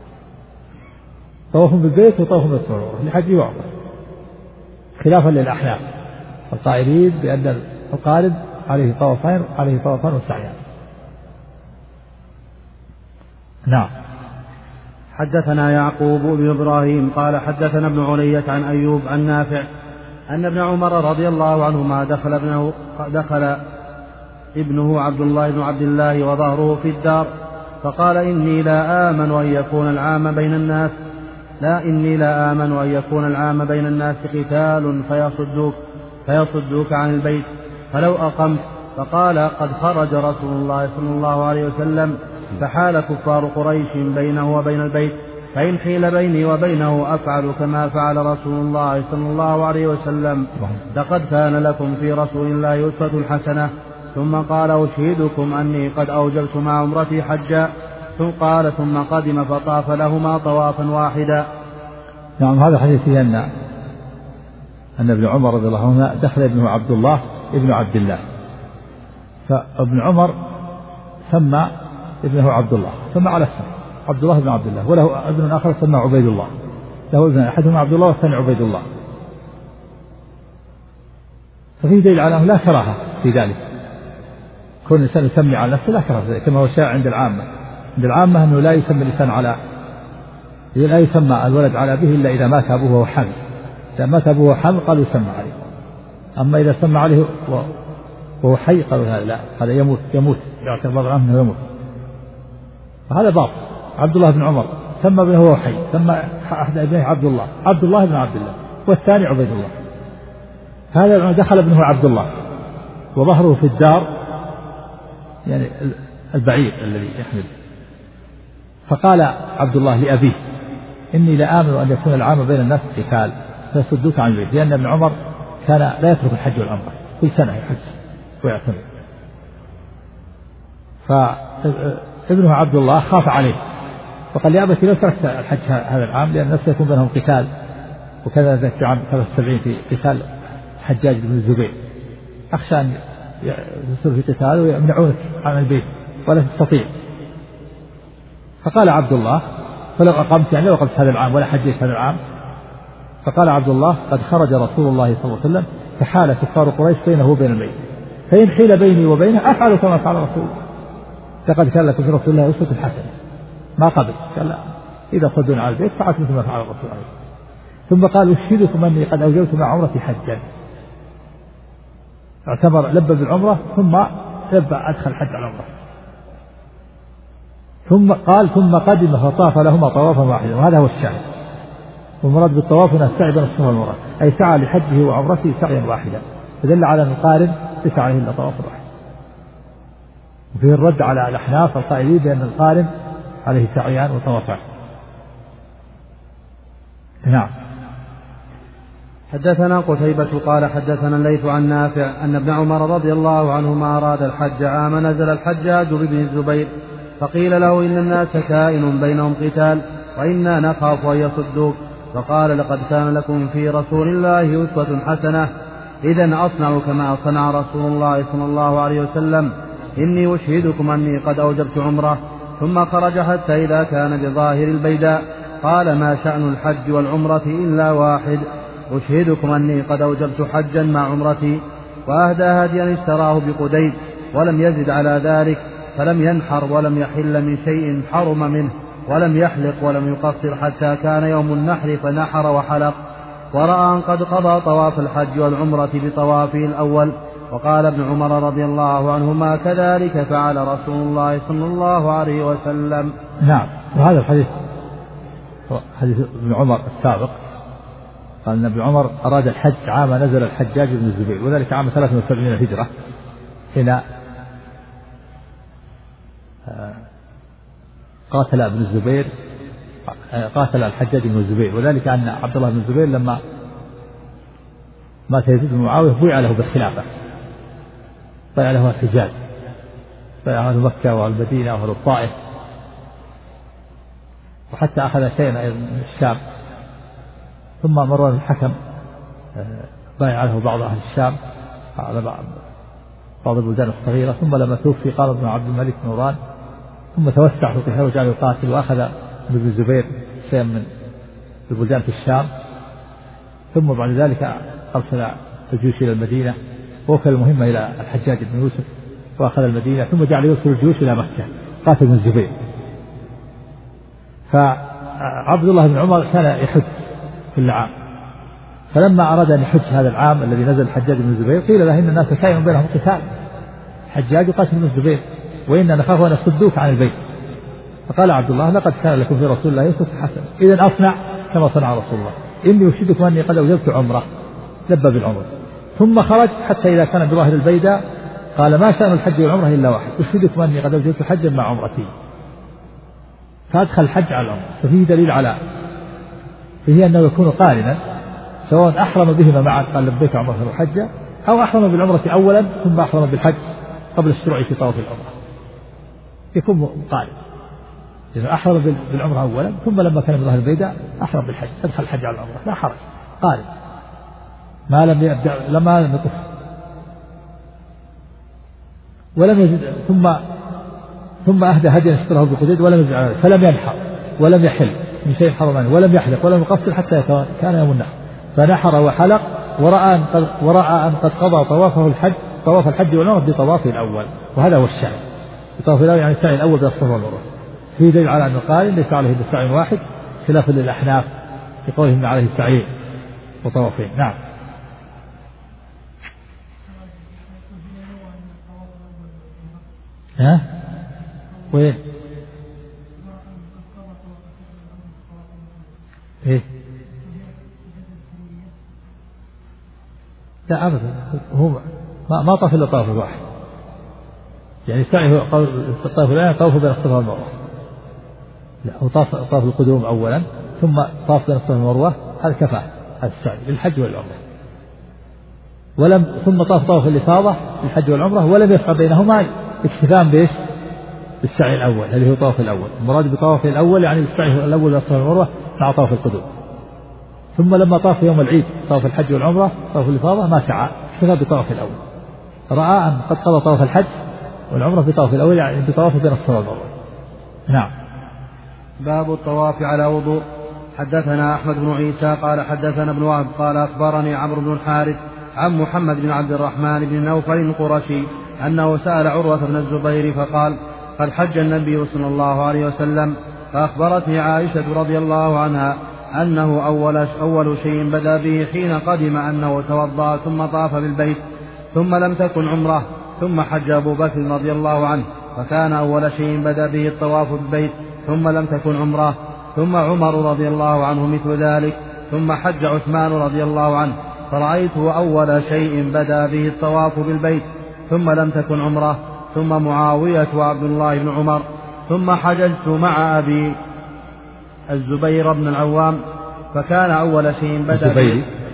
طواف بالبيت وطواف بالصفا والمروة لحج وعمرة، خلافا للأحناف القائلين بأن القارن عليه طوافان عليه طوافان وسعيان. نعم. حدثنا يعقوب بن إبراهيم قال حدثنا ابن علية عن أيوب عن نافع أن ابن عمر رضي الله عنهما دخل ابنه, دخل ابنه عبد الله بن عبد الله وظهره في الدار، فقال إني لا آمن أن يكون العام بين الناس لا إني لا آمن أن يكون العام بين الناس قتال فيصدوك, فيصدوك عن البيت فلو أقمت. فقال قد خرج رسول الله صلى الله عليه وسلم فحال كفار قريش بينه وبين البيت، فإن حيل بيني وبينه أفعل كما فعل رسول الله صلى الله عليه وسلم، لقد كان لكم في رسول الله أسوة حسنة. ثم قال أشهدكم أني قد أوجبت مع عمرتي حجا. ثم قال ثم قدم فطاف لهما طوافا واحدا. نعم. هذا حديث فيه أن أن ابن عمر رضي الله عنه دخل ابنه عبد الله ابن عبد الله، فابن عمر سمى ابنه عبد الله، سمى على اسمه عبد الله بن عبد الله، وله ابن آخر سمى عبيد الله، له ابن أحدهما عبد الله والثاني عبيد الله. ففيه دليل على أنه لا كراهة في ذلك، كون الإنسان يسمي على نفسه لا كراهة، كما هو شائع عند العامة. عند العامة أنه لا يسمى الإنسان على لا يسمى الولد على أبيه إلا إذا مات أبوه وهو حامل، إذا مات أبوه وهو حامل قالوا يسمى عليه، أما إذا سمى عليه وهو حي قالوا هذا لا، هذا يموت يموت يعتبر عنه أنه يموت، فهذا باطل. عبد الله بن عمر سمى ابنه وهو حي، سمى أحد ابنه عبد الله عبد الله بن عبد الله والثاني عبيد الله. هذا دخل ابنه عبد الله وظهره في الدار يعني البعير الذي يحمل، فقال عبد الله لأبيه إني لآمن أن يكون العام بين الناس قتال فيصدوك عن البيت، لأن ابن عمر كان لا يترك الحج والعمرة كل سنة يحج ويعتمر. فابنه عبد الله خاف عليه فقال يا أبتي لو تركت الحج هذا العام لأن الناس يكون بينهم قتال، وكذا ذلك في عام ثلاثة وسبعين في قتال حجاج بن الزبير، أخشى أن يصير في قتال ويمنعونك عن البيت ولا تستطيع. فقال عبد الله فلو أقمت يعني لو أقمت هذا العام ولا حجيت هذا العام. فقال عبد الله قد خرج رسول الله صلى الله عليه وسلم فحال كفار قريش بينه وبين البيت، فإن حيل بيني وبينه أفعل كما فعل رسول الله، لقد كان لكم في رسول الله أسوة حسنة. ما قبل قال لا، إذا صدوا على البيت فعلت مثل ما فعل الرسول عليه. ثم قال أشهدكم أني قد أوجبت مع عمرتي حجا، اعتبر لبى بالعمرة ثم لبى أدخل حج على العمرة. ثم قال ثم قدم فطاف لهما طوافا واحدا، وهذا هو الشاهد. والمراد بالطواف هنا السعي بين الصفا والمروة، أي سعى لحجه وعمرته سعيا واحدا، فدل على أن القارن ليس عليه إلا طواف واحد. وفيه الرد على الأحناف القائلين بأن القارن عليه سعيان وطوافان. نعم. حدثنا قتيبة قال حدثنا الليث عن نافع أن ابن عمر رضي الله عنهما أراد الحج عام نزل الحجاج بابن الزبير فقيل له إن الناس كائن بينهم قتال وإنا نخاف أن يصدوك، فقال لقد كان لكم في رسول الله أسوة حسنة، إذن أصنع كما صنع رسول الله صلى الله عليه وسلم، إني أشهدكم أني قد أوجبت عمره. ثم خرج حتى إذا كان بظاهر البيداء قال ما شأن الحج والعمرة إلا واحد، أشهدكم أني قد أوجبت حجا مع عمرتي. وأهدى هديا اشتراه بقديد ولم يزد على ذلك، فلم ينحر ولم يحل من شيء حرم منه، ولم يحلق ولم يقصر حتى كان يوم النحر فنحر وحلق. ورأى أن قد قضى طواف الحج والعمرة بطوافه الأول. وقال ابن عمر رضي الله عنهما كذلك فعل رسول الله صلى الله عليه وسلم. نعم. وهذا الحديث حديث ابن عمر السابق قال أن ابن عمر أراد الحج عام نزل الحجاج بن الزبير، وذلك عام ثلاث وسبعين هجرة، حين قاتل ابن الزبير قاتل الحجاج بن الزبير، وذلك أن عبد الله بن الزبير لما مات يزيد بن معاوية بيع له بالخلافة، بيع له الحجاز، بيع له مكة والمدينة وأهل الطائف، وحتى أخذ شيئا من الشام. ثم مروان الحكم بايع له بعض أهل الشام على بعض البلدان الصغيرة. ثم لما توفي قال ابن عبد الملك نوران ثم توسع في القتال وجعل يقاتل، وأخذ ابن الزبير شيئا من البلدان في الشام. ثم بعد ذلك أرسل الجيوش إلى المدينة ووكل المهمة إلى الحجاج بن يوسف وأخذ المدينة، ثم جعل يرسل الجيوش إلى مكة قاتل ابن الزبير. فعبد الله بن عمر كان يحج كل عام، فلما أراد أن يحج هذا العام الذي نزل الحجاج بن الزبير قيل له إن الناس كائن بينهم قتال، الحجاج قاتل بن الزبير وإنا نخاف أن يصدوك عن البيت. فقال عبد الله لقد كان لكم في رسول الله أسوة حسنة، إذن أصنع كما صنع رسول الله، إني أشهدكم أني قد أوجبت عمرة، لبى بالعمرة. ثم خرج حتى إذا كان بظاهر البيداء قال ما شأن الحج والعمرة إلا واحد، أشهدكم أني قد أوجبت حجا مع عمرتي. فأدخل الحج على العمرة، ففيه دليل على فيه أنه يكون قارنا، سواء أحرم بهما معا قال لبيك عمرة وحجة، أو أحرم بالعمرة أولا ثم أحرم بالحج قبل الشروع في طواف العمرة، يكون قارن. إذا أحرم بالعمرة أولا ثم لما كان بظاهر البيداء أحرم بالحج، أدخل الحج على العمرة لا حرج، قارن ما لم يبدأ لما لم يطف ولم يزد. ثم ثم أهدى هديا اشتراه بقديد ولم يزد على ذلك، فلم ينحر ولم يحل من شيء حرم منه، ولم يحلق ولم يقصر حتى كان يوم النحر فنحر وحلق. ورأى أن قد, ورأى أن قد قضى طوافه الحج طواف الحج والعمرة بطوافه الأول، وهذا هو السعي بطواف الأول، يعني السعي الأول بين الصفا والمروة. فيه دليل على أن القارن ليس عليه بسعي واحد خلافا للأحناف في قولهم عليه سعيين وطوافين. نعم. ها وين إيه؟ لا أبدا، هو ما ما طاف إلا طواف واحد، يعني سعي هو الطواف الآن طوف بين الصفا والمروة، لا هو طاف طاف القدوم أولا ثم طاف بين الصفا والمروة، هذا كفاه هذا السعي للحج والعمرة. ولم ثم طاف طواف الإفاضة للحج والعمرة ولم يسعى بينهما اكتفاء بإيش؟ بالسعي الأول الذي هو طواف الأول. المراد بطواف الأول يعني السعي الأول بين الصفا والمروة مع طواف القدوم. ثم لما طاف يوم العيد طواف الحج والعمرة طواف الإفاضة ما سعى، اكتفى بطواف الأول. رأى أن قد قضى طواف الحج والعمرة بطواف الأول يعني بطواف بين الصفا والمروة. نعم. باب الطواف على وضوء. حدثنا أحمد بن عيسى قال حدثنا ابن وهب قال أخبرني عمرو بن الحارث عن محمد بن عبد الرحمن بن نوفل القرشي أنه سأل عروة بن الزبير فقال قد حج النبي صلى الله عليه وسلم، فأخبرتني عائشة رضي الله عنها أنه أول, أول شيء بدأ به حين قدم أنه توضأ ثم طاف بالبيت، ثم لم تكن عمره، ثم حج أبو بكر رضي الله عنه فكان أول شيء بدأ به الطواف بالبيت ثم لم تكن عمره، ثم عمر رضي الله عنه مثل ذلك، ثم حج عثمان رضي الله عنه فرأيته أول شيء بدأ به الطواف بالبيت ثم لم تكن عمره، ثم معاوية وعبد الله بن عمر، ثم حججت مع أبي الزبير بن العوام فكان أول شيء بدأ به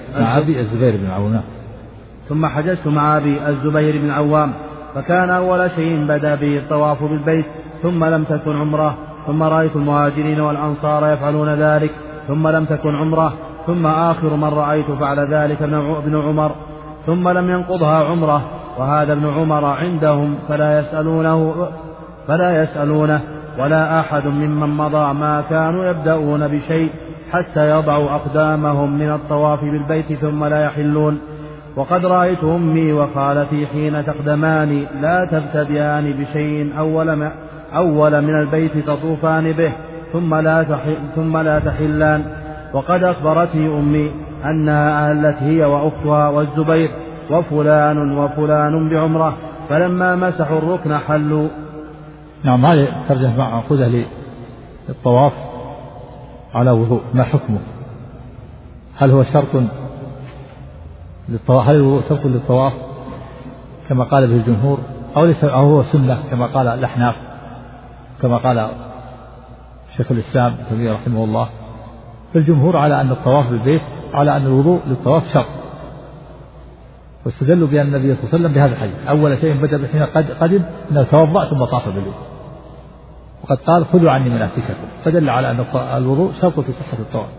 مع أبي الزبير بن عوام. ثم حججت مع أبي الزبير بن عوام فكان أول شيء بدأ به الطواف بالبيت ثم لم تكن عمره، ثم رأيت المهاجرين والأنصار يفعلون ذلك ثم لم تكن عمره، ثم آخر من رأيت فعل ذلك ابن عمر ثم لم ينقضها عمره، وهذا ابن عمر عندهم فلا يسألونه فلا يسألونه ولا أحد ممن مضى ما كانوا يبدأون بشيء حتى يضعوا أقدامهم من الطواف بالبيت ثم لا يحلون. وقد رأيت أمي وخالتي حين تقدمان لا تبتدئان بشيء أول, أول من البيت تطوفان به ثم لا, ثم لا تحلان. وقد أخبرتني أمي أنها أهلت هي وأختها والزبير وفلان وفلان بعمره فلما مسحوا الركن حلوا. نعم، هذه ترجمة معقودة للطواف على وضوء، ما حكمه؟ هل هو شرط للطواف؟ هل الوضوء شرط للطواف كما قال به الجمهور، أو ليس، أو هو سنة كما قال الأحناف، كما قال شيخ الإسلام ابن تيمية رحمه الله؟ فالجمهور على أن الطواف بالبيت، على أن الوضوء للطواف شرط، واستدلوا بأن النبي صلى الله عليه وسلم بهذا الحديث أول شيء بدأ حين قدم أنه توضأ ثم طاف بالبيت، وقد قال خذوا عني مناسككم، فدل على أن الوضوء شرط في صحة الطواف.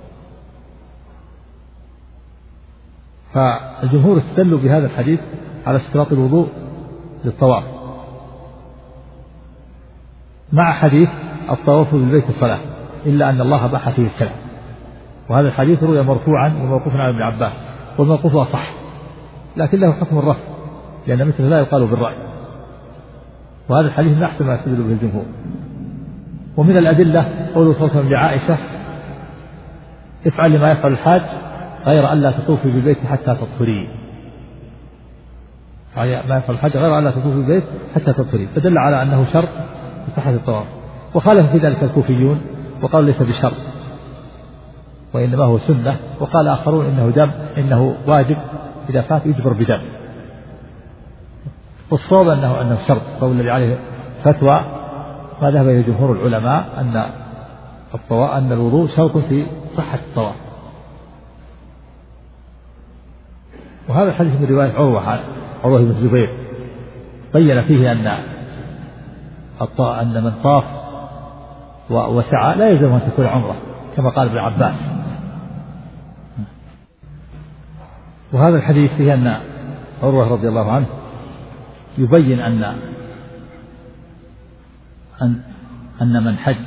فالجمهور استدلوا بهذا الحديث على اشتراط الوضوء للطواف مع حديث الطواف بالبيت الصلاة، إلا أن الله أباح فيه الكلام، وهذا الحديث روي مرفوعا وموقوفا على ابن عباس، والموقوف أصح لكن له حكم الرفع لأن مثل لا يقال بالرأي، وهذا الحديث من أحسن ما يستدل به الجمهور. ومن الأدلة قوله صلى الله عليه وسلم لعائشة افعل ما يفعل الحاج غير أن لا تطوفي بالبيت حتى تطهري، ما يفعل الحاج غير أن لا تطوفي بالبيت حتى تطهري، فدل على أنه شرط في صحة الطواف. وخالف في ذلك الكوفيون وقالوا ليس بشرط وإنما هو سنة، وقال آخرون إنه دم، إنه واجب إذا فات يجبر بدم. والصواب أنه أنه شرط، قول الذي عليه فتوى ما ذهب إليه جمهور العلماء أن الطواف أن الوضوء شرط في صحة الطواف. وهذا الحديث من رواية عروة عروة بن الزبير بين فيه أن أن من طاف وسعى لا يلزم أن تكون عمرة كما قال ابن عباس. وهذا الحديث فيه أن عروة رضي الله عنه يبين أن أن أن من حج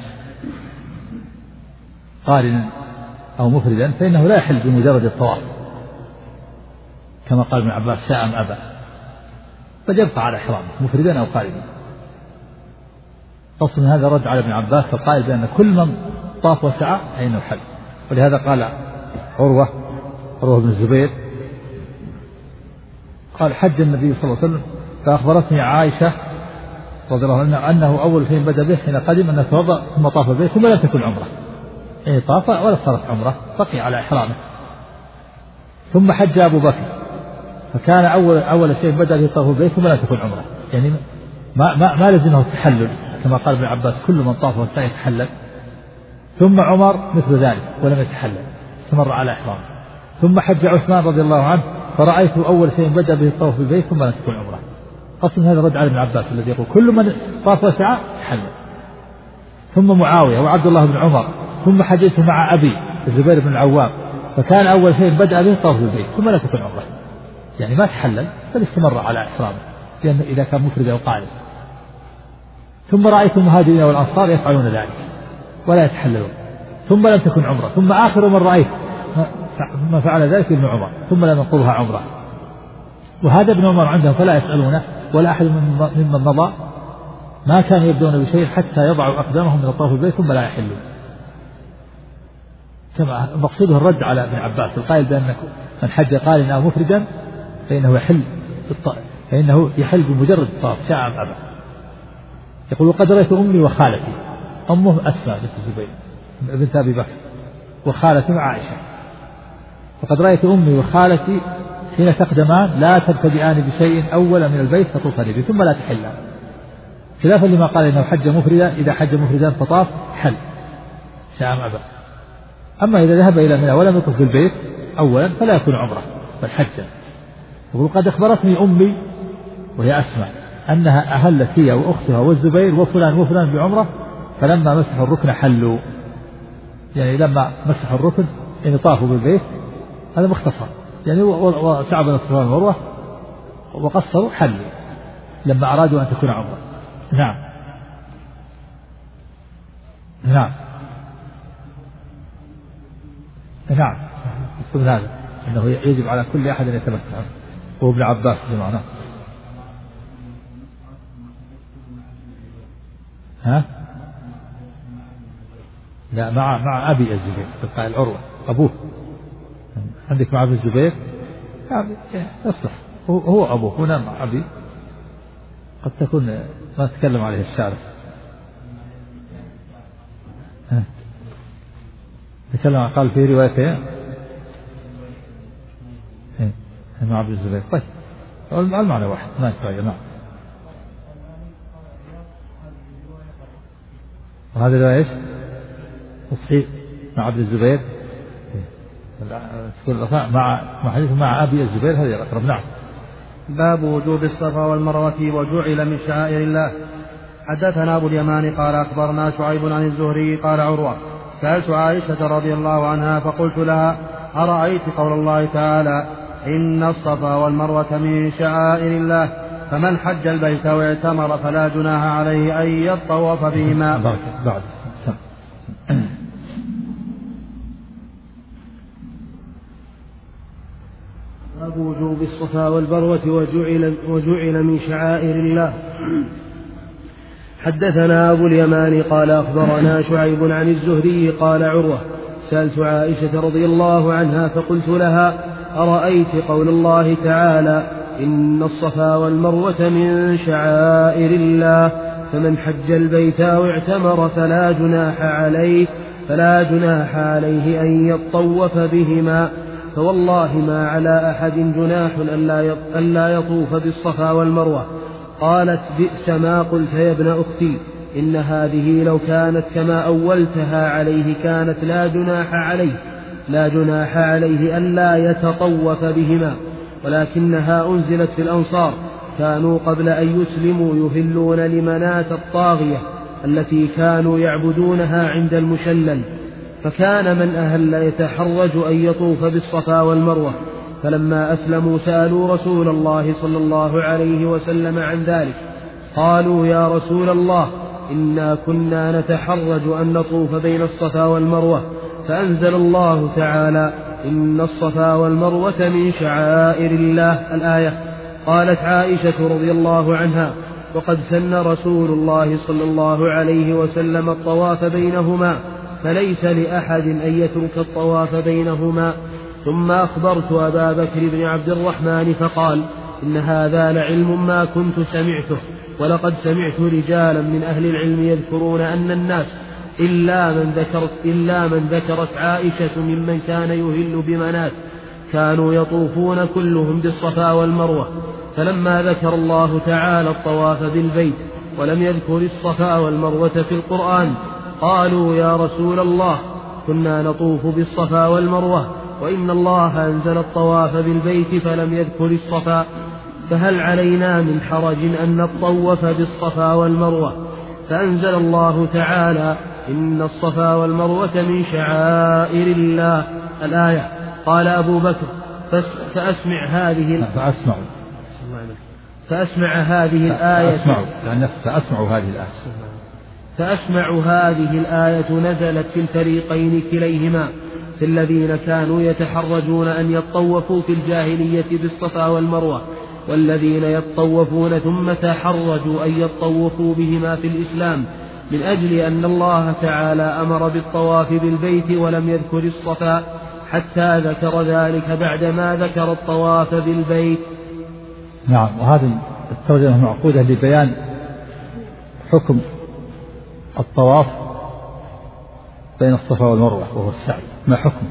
قارنا أو مفردا فإنه لا يحل بمجرد الطواف كما قال ابن عباس شاء أم أبى، بل يبقى على إحرامه مفردا أو قارنا. قصد هذا رد على ابن عباس القائل بأن كل من طاف وسعى فإنه حج، ولهذا قال عروة عروة بن الزبير قال حج النبي صلى الله عليه وسلم فأخبرتني عائشة رضي الله عنها أنه أول شيء بدأ به حين قدم أنه توضأ ثم طاف البيت ثم لم تكن عمرة، يعني طاف ولا صارت عمرة، بقي على إحرامه. ثم حج أبو بكر فكان أول أول شيء بدأ به طاف البيت ثم لم تكن عمرة، يعني ما ما ما لزمه التحلل كما قال ابن عباس كل من طاف وسعى يتحلل. ثم عمر مثل ذلك ولم يتحلل، استمر على إحرامه. ثم حج عثمان رضي الله عنه فرأيته أول شيء بدأ به الطواف بالبيت ثم لم تكن عمرة. قسم هذا رد على ابن عباس الذي يقول كل من طاف وسعى تحلل. ثم معاوية وعبد الله بن عمر ثم حججت مع أبي الزبير بن العوام فكان أول شيء بدأ به الطواف بالبيت ثم لم تكن عمرة، يعني ما تحلل بل استمر على إحرامه لأنه إذا كان مفرد أو قارن. ثم رأيت المهاجرين والأنصار يفعلون ذلك ولا يتحللون ثم لم تكن عمرة. ثم آخر من رأيت ما فعل ذلك ابن عمر ثم لم ينقضها عمرة. وهذا ابن عمر عندهم فلا يسألونه ولا أحد ممن مضى ما كانوا يبدون بشيء حتى يضعوا أقدامهم من الطواف بالبيت ثم لا يحلون. كما مقصوده الرد على ابن عباس القائل بأن من حج قارنا أو مفردا فإنه يحل فإنه يحل بمجرد الطواف شاء أم أبى. يقول قد رأيت أمي وخالتي، أمه أسماء بنت الزبير بنت أبي بكر وخالتي مع عائشة، فقد رأيت أمي وخالتي حين تقدمان لا تبتدئان بشيء أول من البيت فطوفان به ثم لا تحلان، خلافا لما قال إنه حج مفردا إذا حج مفردا فطاف حل شاء أم أبى. أما إذا ذهب إلى منى ولم يطف بالبيت أولا فلا يكون عمرة بل حجا. يقول قد أخبرتني أمي وهي أسمع أنها أهلت هي وأختها والزبير وفلان وفلان بعمرة فلما مسحوا الركن حلوا، يعني لما مسحوا الركن يعني طافوا بالبيت، هذا مختصر يعني وسعوا بين الصفا والمروة وقصروا حلوا لما أرادوا أن تكون عمرة. نعم نعم نعم يقول هذا أنه يجب على كل أحد أن يتمتع، هو ابن عباس جمعنا. ها لا مع مع أبي الزبير قال العروة أبوه، عندك مع أبي الزبير يصلح هو أبوه، هنا مع أبي قد تكون ما تكلم عليه الشارع. تكلم قال في روايته مع أبي الزبير. طيب المعنى واحد ما يتغير. نعم وهذا لا ايش تصحيح مع عبد الزبير مع مع حديث مع أبي الزبير هذا الأقرب. نعم. باب وجوب الصفا والمروة وجعل من شعائر الله. حدثنا أبو اليمان قال أخبرنا شعيب عن الزهري قال عروة سألت عائشة رضي الله عنها فقلت لها أرأيت قول الله تعالى إن الصفا والمروة من شعائر الله فمن حج البيت واعتمر فلا جناح عليه أن يطوف بهما. بعد باب وجوب الصفا والمروة وجعل, وجعل من شعائر الله. حدثنا أبو اليمان قال أخبرنا شعيب عن الزهري قال عروة سألت عائشة رضي الله عنها فقلت لها أرأيت قول الله تعالى إن الصفا والمروة من شعائر الله فمن حج البيت أو اعتمر فلا جناح عليه فلا جناح عليه أن يطوف بهما فوالله ما على أحد جناح ألا يطوف بالصفا والمروة. قالت بئس ما قلت يا ابن أختي إن هذه لو كانت كما أولتها عليه كانت لا جناح عليه لا جناح عليه ألا يتطوف بهما، ولكنها أنزلت في الأنصار كانوا قبل أن يسلموا يهلون لمناة الطاغية التي كانوا يعبدونها عند المشلل، فكان من أهل يتحرج أن يطوف بالصفا والمروة، فلما أسلموا سألوا رسول الله صلى الله عليه وسلم عن ذلك قالوا يا رسول الله إنا كنا نتحرج أن نطوف بين الصفا والمروة، فأنزل الله تعالى إن الصفا والمروة من شعائر الله الآية. قالت عائشة رضي الله عنها وقد سن رسول الله صلى الله عليه وسلم الطواف بينهما فليس لأحد أن يترك الطواف بينهما. ثم أخبرت أبا بكر بن عبد الرحمن فقال إن هذا لعلم ما كنت سمعته، ولقد سمعت رجالا من أهل العلم يذكرون أن الناس إلا من ذكرت, إلا من ذكرت عائشة ممن كان يهل بمنات كانوا يطوفون كلهم بالصفا والمروة، فلما ذكر الله تعالى الطواف بالبيت ولم يذكر الصفا والمروة في القرآن قالوا يا رسول الله كنا نطوف بالصفا والمروة وإن الله أنزل الطواف بالبيت فلم يذكر الصفا، فهل علينا من حرج أن نطوف بالصفا والمروة؟ فأنزل الله تعالى إن الصفا والمروة من شعائر الله الآية. قال أبو بكر فأسمع هذه فأسمع فأسمع هذه الآية فأسمع فأسمع هذه الآية فأسمع هذه الآية نزلت في الفريقين كليهما في الذين كانوا يتحرجون أن يطوفوا في الجاهلية بالصفا والمروة والذين يطوفون ثم تحرجوا أن يطوفوا بهما في الإسلام، من أجل أن الله تعالى أمر بالطواف بالبيت ولم يذكر الصفا حتى ذكر ذلك بعدما ذكر الطواف بالبيت. نعم. وهذه الترجمة معقودة لبيان حكم الطواف بين الصفا والمروة وهو السعي، ما حكم؟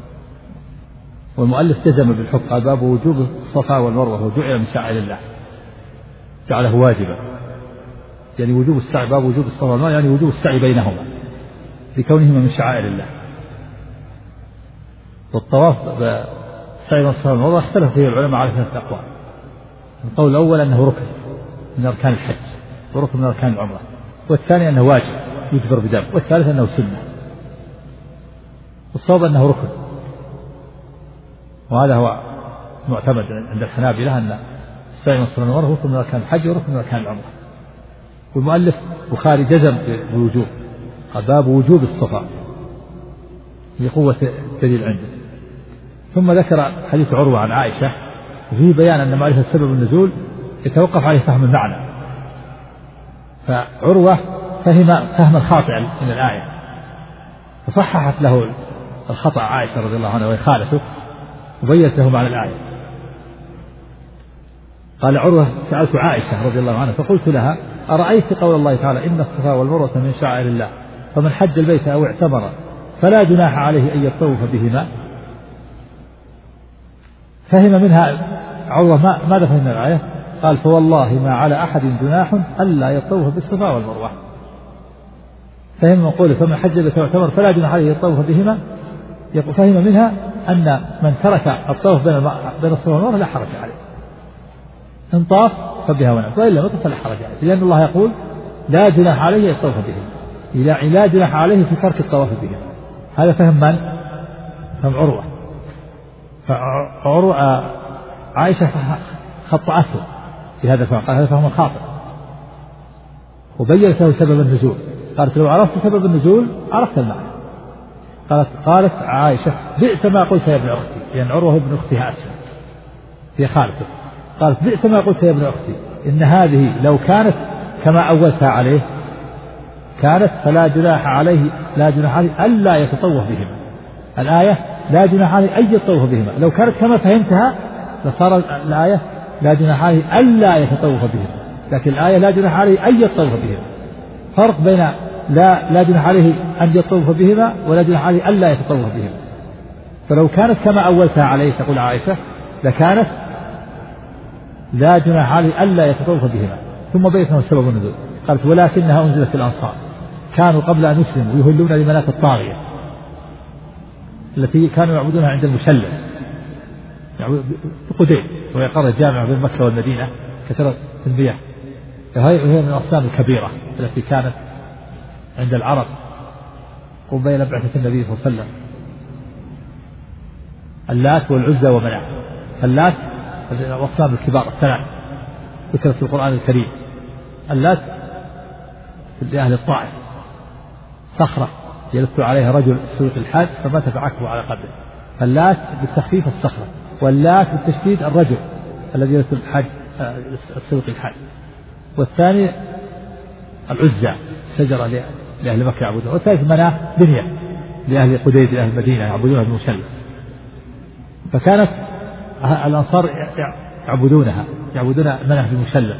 والمؤلف جزم بالحكم قال باب وجوب الصفا والمروة وجعل من شعائر الله، جعله واجبا، يعني وجوب السعي، باب وجوب الصفا والمروة يعني وجوب السعي بينهما لكونهما من شعائر الله. والطواف بالسعي والصفا والمروة اختلف فيه العلماء على ثلاثة أقوال. القول الأول أنه ركن من أركان الحج وركن من أركان العمرة، والثاني أنه واجب يجبر بدم، والثالث أنه سنة. الصواب أنه ركن، وهذا هو معتمد عند الحنابلة أن السعي والصفا والمروة ركن من أركان الحج وركن من أركان العمرة. والمؤلف بخاري جزم بالوجوب، باب وجوب الصفا لقوة الدليل عنده. ثم ذكر حديث عروة عن عائشة وفيه بيان أن معرفة سبب النزول يتوقف عليه فهم المعنى، فعروة فهم فهما خاطئا من الآية فصححت له الخطأ عائشة رضي الله عنها ويخالفه وبينت له معنى الآية. قال عروة سألت عائشة رضي الله عنها فقلت لها أرأيت قول الله تعالى إن الصفا والمروة من شعائر الله فمن حج البيت أو اعتمر فلا جناح عليه أن يطوف بهما. فهم منها عروة ماذا فهم من الآية؟ قال فوالله ما على أحد جناح ألا يطوف بالصفا والمروة. فهم من قوله فمن حج البيت أو اعتمر فلا جناح عليه يطوف بهما، فهم منها أن من ترك الطوف بين الصفا والمروة لا حرج عليه، إن طاف فبها ونعم وإن لم يطف فلا حرج عليه، لأن الله يقول لا جناح عليه يطوف بهما، لا جناح عليه في ترك الطواف بهما. هذا فهم من؟ فهم عروة. فعروة عائشة خطأته في هذا الفهم، قال هذا فهم خاطئ وبينت له سبب النزول. قالت لو عرفت سبب النزول عرفت المعنى. قالت قالت عائشة بئس ما قلت يا ابن أختي، لأن يعني عروة ابن أختها أسلم هي خالته. قالت بئس ما قلت يا ابن أختي إن هذه لو كانت كما أولتها عليه كانت فلا جناح عليه لا جناح عليه ألا يتطوف بهما. الآية لا جناح عليه أن يتطوف بهما، لو كانت كما فهمتها لصار الآية لا جناح عليه ألا يتطوف بهما، لكن الآية لا جناح عليه أن يتطوف بهما. فرق بين لا لا جناح عليه أن يتطوف بهما ولا جناح عليه ألا يتطوف بهما. فلو كانت كما أولتها عليه تقول عائشة لكانت لا جناح عليه ألا يتطوف بهما. ثم بينت له سبب النزول. قالت ولكنها أنزلت في الأنصار كانوا قبل أن يسلموا يهلون لمناة الطاغية التي كانوا يعبدونها عند المشلل يعني بقديم، وهي قرية جامعة بين مكة والمدينة كثرت المياه، وهي من الأصنام الكبيرة التي كانت عند العرب قبيل بعثة النبي صلى الله عليه وسلم. اللات والعزى ومناة. اللات الأصنام الكبار الثلاث ذكرت في القرآن الكريم. اللات لأهل الطائف صخرة يلف عليها رجل سوق الحج فمات بعكبه على قبره. اللات بالتخفيف الصخرة، واللات بالتشديد الرجل الذي يلف الحج سوق الحج. والثاني العزى شجرة لأهل مكة يعبدونها. والثالث مناة بنية لأهل قديد لأهل المدينة يعبدونها بالمشلل. فكانت الأنصار يعبدونها يعبدون مناة بالمشلل.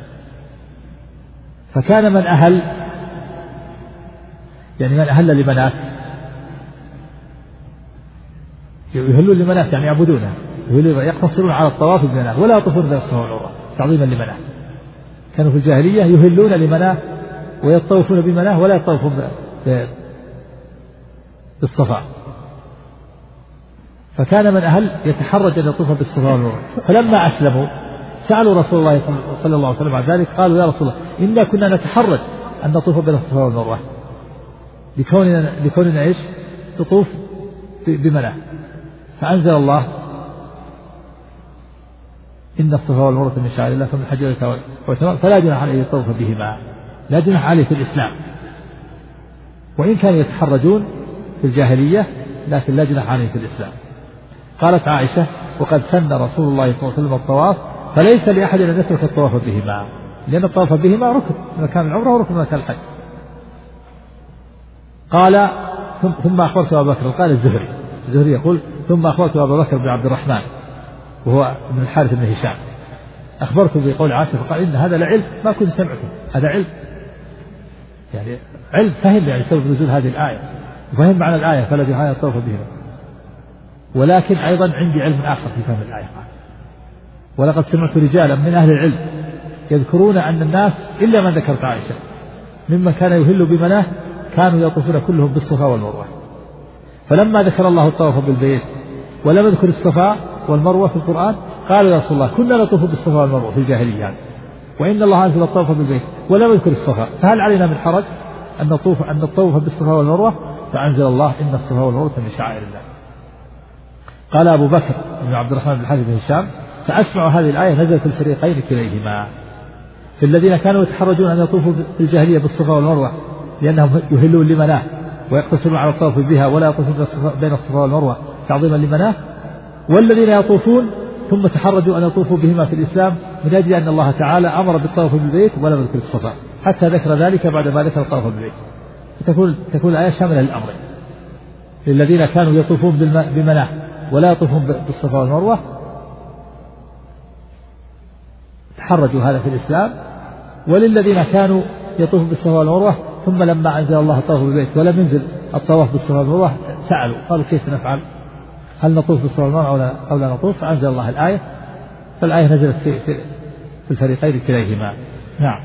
فكان من أهل يعني من أهل لمناة يهلون لمناة يعني يعبدونها، يقتصرون على الطواف بمناة ولا يطوفون بين الصفا والمروة تعظيما لمناة. كانوا في الجاهلية يهلون لمناة ويطوفون بمناة ولا يطوفون بالصفا. فكان من أهل يتحرج أن يطوف بالصفا والمروة. فلما أسلموا سألوا رسول الله صلى الله عليه وسلم عن ذلك، قالوا يا رسول الله إنا كنا نتحرج أن نطوف بين الصفا والمروة لكوننا لكوننا إيش تطوف بمناة. فأنزل الله إن الصفا والمروة من شعائر الله فمن حج البيت أو اعتمر فلا جناح عليه يطوف بهما. لا جناح عليه في الإسلام، وإن كانوا يتحرجون في الجاهلية لكن لا جناح عليه في الإسلام. قالت عائشة وقد سن رسول الله صلى الله عليه وسلم الطواف فليس لأحد أن يترك الطواف بهما، لأن الطواف بهما ركن من مكان العمرة وركن من مكان الحج. قال ثم أخبرت أبا بكر. قال الزهري الزهري يقول ثم أخبرت أبا بكر بن عبد الرحمن وهو ابن الحارث بن هشام أخبرته بقول عائشة فقال إن هذا لعلم ما كنت سمعته. هذا علم يعني علم فهم يعني سبب نزول هذه الآية وفهم معنى الآية فلا جناح عليه الطواف بهما. ولكن أيضا عندي علم آخر في فهم الآية. ولقد سمعت رجالا من أهل العلم يذكرون أن الناس إلا من ذكرت عائشة ممن كان يهل بمناه كانوا يطوفون كلهم بالصفا والمروة. فلما ذكر الله الطواف بالبيت ولم يذكر الصفا والمروة في القرآن؟ قال يا رسول الله كنا نطوف بالصفا والمروة في الجاهلية وإن الله أنزل الطواف بالبيت ولم يذكر الصفا، فهل علينا من حرج أن نطوف أن نطوف بالصفا والمروة؟ فأنزل الله إن الصفا والمروة من شعائر الله. قال أبو بكر بن عبد الرحمن بن الحارث بن هشام فأسمع هذه الآية نزلت في الفريقين كليهما، في الذين كانوا يتحرجون أن يطوفوا في الجاهلية بالصفا والمروة لأنهم يهلون لمناه ويقتصرون على الطواف بها ولا يطوفون بين الصفا والمروة تعظيما لمناه، والذين يطوفون ثم تحرجوا أن يطوفوا بهما في الإسلام من أجل أن الله تعالى أمر بالطواف بالبيت ولم يذكر الصفا حتى ذكر ذلك بعد ما ذكر الطواف بالبيت. فتكون تكون الآية شاملة للأمرين، للذين كانوا يطوفون بمناه ولا يطوفون بالصفا والمروة تحرجوا هذا في الإسلام، وللذين كانوا يطوفون بالصفا والمروة ثم لما أنزل الله الطواف بالبيت ولم ينزل الطواف بالصفا والمروة سألوا قالوا كيف نفعل؟ هل نطوف بالصفا والمروة أو لا, أو لا نطوف؟ فأنزل الله الآية، فالآية نزلت في, في, في الفريقين كليهما. نعم.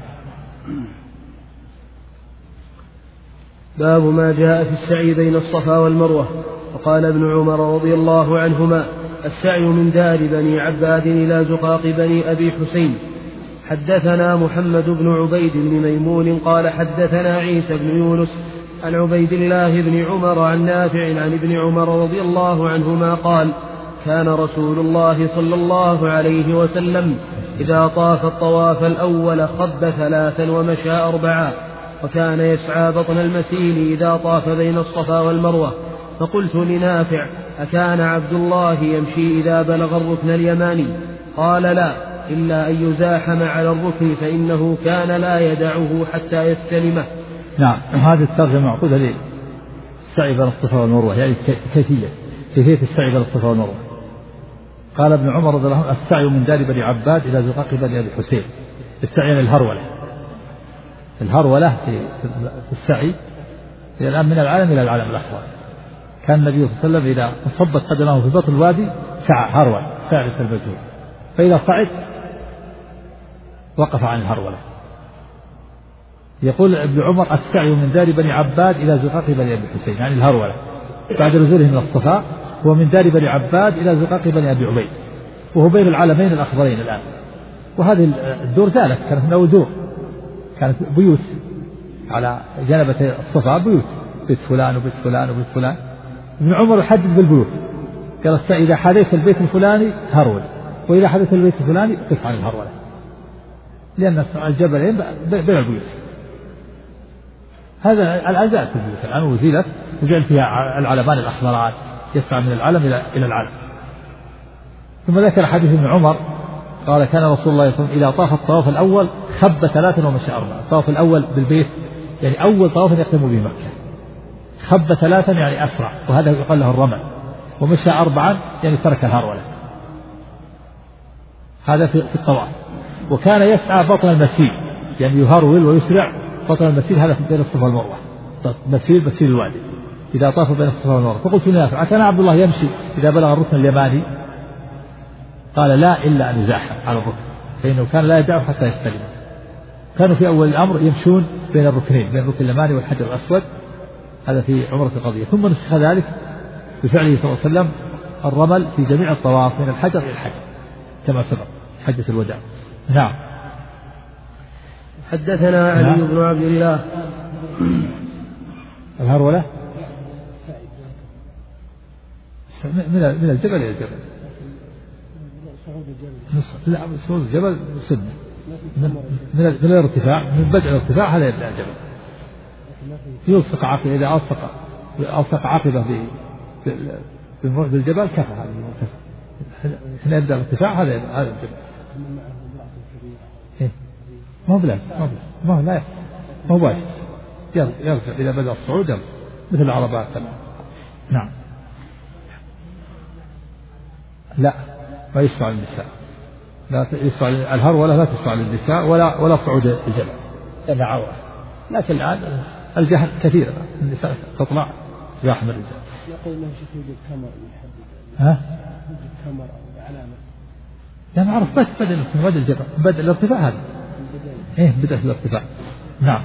باب ما جاء في السعي بين الصفا والمروة. وقال ابن عمر رضي الله عنهما السعي من دار بني عباد إلى زقاق بني أبي حسين. حدثنا محمد بن عبيد بن ميمون قال حدثنا عيسى بن يونس عن عبيد الله بن عمر عن نافع عن ابن عمر رضي الله عنهما قال كان رسول الله صلى الله عليه وسلم إذا طاف الطواف الأول خب ثلاثا ومشى أربعا، وكان يسعى بطن المسيل إذا طاف بين الصفا والمروة. فقلت لنافع أكان عبد الله يمشي إذا بلغ الركن اليماني؟ قال لا، إلا أن يزاحم على الركن فإنه كان لا يدعه حتى يستلمه. نعم. هذه الترجمة معقودة ليه؟ السعي بين الصفا والمروة يعني كيفية كيفية السعي بين الصفا والمروة. قال ابن عمر رضي الله عنه السعي من دار بني عباد إلى زقاق بني أبي حسين. السعي يعني الهرولة، الهرولة في السعي هي الآن من العالم إلى العالم الأخضر. كان النبي صلى الله عليه وسلم إذا صبت قدمه في بطن الوادي سعى هرول سعي للمجهول، فإذا صعد وقف عن الهرولة. يقول ابن عمر السعي من دار بني عباد إلى زقاق بني أبي حسين يعني الهرولة بعد نزوله من الصفا، هو من دار بني عباد إلى زقاق بني أبي عبيد، وهو بين العالمين الأخضرين الآن. وهذه الدور زالت، كانت من أول دور، كانت بيوت على جانبتي الصفا، بيوت بيت فلان وبيت فلان وبيت فلان. ابن عمر يحدد بالبيوت، قال السعي إذا حذيت البيت الفلاني هرول، وإذا حذيت البيت الفلاني قف عن الهرولة، لأن الجبلين بين البيوت. هذا الآن زالت البيوت الآن وزيلت وجعل فيها العلمان الأخضران يسعى من العلم إلى العلم. ثم ذكر حديث ابن عمر قال كان رسول الله صلى الله عليه وسلم إذا طاف الطواف الأول خب ثلاثا ومشى أربعا. الطواف الأول بالبيت يعني أول طواف يختم به مكة، خب ثلاثا يعني أسرع، وهذا يقال له الرمل، ومشى أربعا يعني ترك الهرولة. هذا في الطواف. وكان يسعى بطن المسيل يعني يهرول ويسرع بطن المسيل، هذا بين الصفا والمروة، مسيل مسيل الوادي إذا طاف بين الصفا والمروة. فقلت لنافع كان عبد الله يمشي إذا بلغ الركن اليماني؟ قال لا، إلا أن يزاحم على الركن فإنه كان لا يدعه حتى يستلم. كانوا في أول الأمر يمشون بين الركنين، بين الركن اليماني والحجر الأسود، هذا في عمرة القضية. ثم نسخ ذلك بفعله صلى الله عليه وسلم الرمل في جميع الطواف من الحجر إلى الحجر كما سبق حجة الوداع. نعم. حدثنا علي نعم. بن عبد الله. الهرولة من من الجبل إلى الجبل، لا صعود الجبل سنة من من الارتفاع، من بدء الارتفاع هذا يبدأ الجبل، يلصق عقبة إذا ألصق ألصق عقبة بالجبل كفى هذا، هنا يبدأ الارتفاع هذا هذا الجبل. ما هو بلازم ما ما هو لا يصح ما هو واجب، يرجع إذا بدأ الصعود يرجع مثل العربات. نعم. لا ما يشفع للنساء، لا يشفع الهرولة لا تشفع للنساء ولا ولا صعود الجبل لأنها عورة. لكن الآن الجهل كثير، النساء تطلع زاحم الرجال. يقول انه يوجد كاميرا يحدد ها؟ يوجد كاميرا علامة. لا ما أعرف، بس بدأ من بدء الجبل بدء الارتفاع هذا. إيه بدأ في الارتفاع. نعم.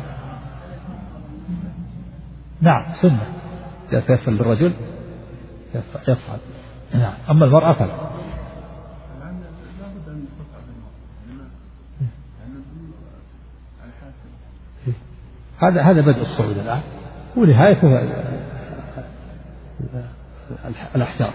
نعم سنة إذا تيسر للرجل يصعد نعم. أما المرأة فلا. هذا هذا بدء الصعود الآن ونهايته الأحجار.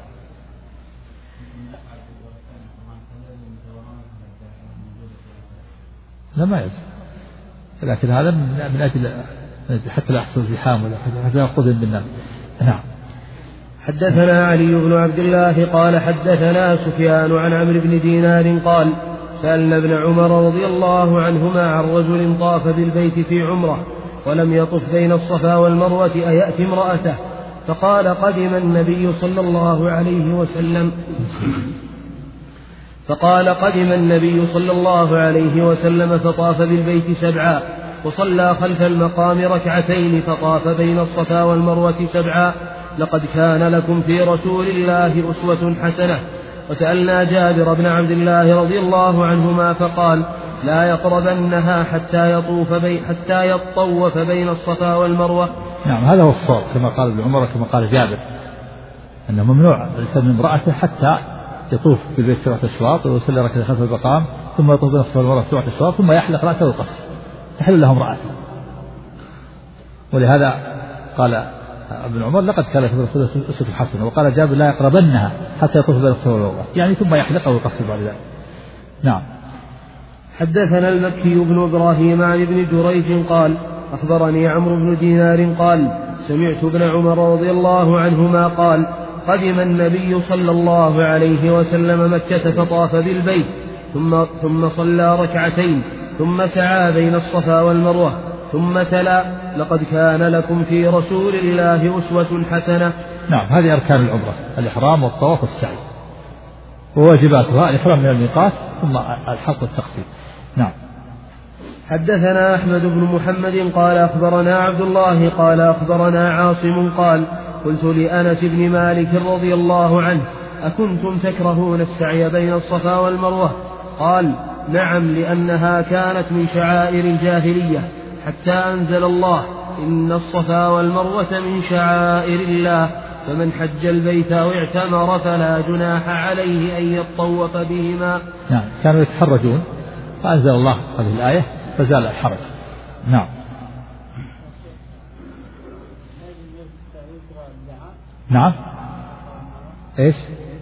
لا ما يزال، لكن هذا من أجل حتى لا يحصل زحام ولا حتى يأخذهم بالناس. نعم. حدثنا علي بن عبد الله قال حدثنا سفيان عن عمرو بن دينار قال سألنا ابن عمر رضي الله عنهما عن رجل طاف بالبيت في عمره ولم يطف بين الصفا والمروة أيأتي امرأته؟ فقال قدم النبي صلى الله عليه وسلم فقال قدم النبي صلى الله عليه وسلم فطاف بالبيت سبعا وصلى خلف المقام ركعتين فطاف بين الصفا والمروة سبعا لقد كان لكم في رسول الله أسوة حسنة. وسألنا جابر بن عبد الله رضي الله عنهما فقال لا يقربنها حتى يطوف بي حتى يطوف بين الصفا والمروة. نعم هذا هو الصواب كما قال ابن عمر كما قال جابر أنه ممنوع الإنسان من امرأته حتى يطوف بالبيت سبعة أشواط ويصلي ركعتين خلف المقام ثم يطوف بين الصفا والمروة سبعة أشواط ثم يحلق رأسه ويقص تحل له امرأته. ولهذا قال ابن عمر لقد كان في رسول الله أسوة حسنة. وقال جابر لا يقربنها حتى يطوف بين الصفا والمروة يعني ثم يحلق ويقص بعد ذلك. نعم. حدثنا المكي بن إبراهيم عن ابن جريج قال أخبرني عمرو بن دينار قال سمعت ابن عمر رضي الله عنهما قال قدم النبي صلى الله عليه وسلم مكة فطاف بالبيت ثم, ثم صلى ركعتين ثم سعى بين الصفا والمروة ثم تلا لقد كان لكم في رسول الله أسوة حسنة. نعم هذه أركان العمرة الإحرام والطواف والسعي وواجباتها الإحرام من الميقات ثم الحلق والتقصير. نعم. حدثنا أحمد بن محمد قال أخبرنا عبد الله قال أخبرنا عاصم قال قلت لأنس بن مالك رضي الله عنه أكنتم تكرهون السعي بين الصفا والمروة؟ قال نعم لأنها كانت من شعائر الجاهلية حتى أنزل الله إن الصفا والمروة من شعائر الله فمن حج البيت أو اعتمر فلا جناح عليه أن يطوف بهما. نعم كانوا يتحرجون فأنزل الله هذه الآية فزال الحرج. نعم. نعم ايش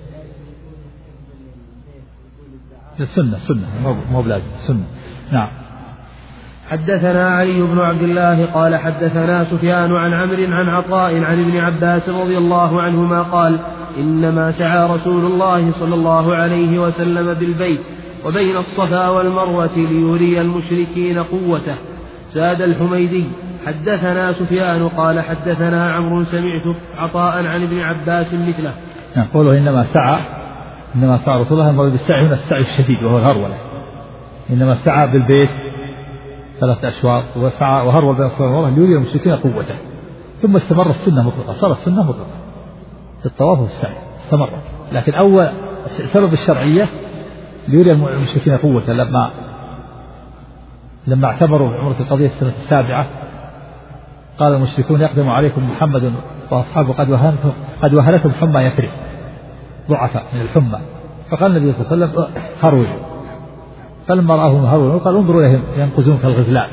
السنة سنة مو بلازم سنة. نعم. حدثنا علي بن عبد الله قال حدثنا سفيان عن عمرو عن عطاء عن ابن عباس رضي الله عنهما قال إنما سعى رسول الله صلى الله عليه وسلم بالبيت وبين الصفا والمروة ليري المشركين قوته. زاد الحميدي حدثنا سفيان قال حدثنا عمرو سمعت عطاء عن ابن عباس مثله. يقول إنما سعى إنما سعى رسول الله المراد بالسعي هنا السعي الشديد وهو الهرولة. إنما سعى بالبيت ثلاثة أشواط وسعى وهرول بين الصفا والمروة ليري المشركين قوته ثم استمر السنة مطلقة صارت السنة مطلقة في الطواف والسعي استمرت. لكن أول سبب الشرعية ليري المشركين قوته لما لما اعتبروا عمرة القضية السنة السابعة قال المشركون يقدم عليكم محمد وأصحابه قد وهنتم قد وهنتم حمى يثرب ضعفاء من الحمى فقال النبي صلى الله عليه وسلم هرولوا فلما رآهم هرولوا قال انظروا إليهم ينقزون كالغزلان.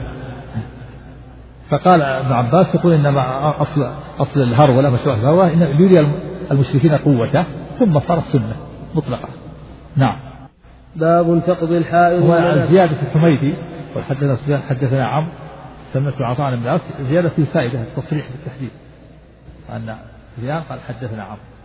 فقال ابن عباس يقول إنما أصل أصل الهرولة مشروع الهرولة إن ليري المشركين قوته ثم صارت سنة مطلقة. نعم. باب تقضي الحائض. وزيادة الحميدي وحدثنا سفيان حدثنا عمرو سمعت عطاء بن عاص زيادة في فائدة التصريح بالتحديد أن سفيان قال حدثنا عمرو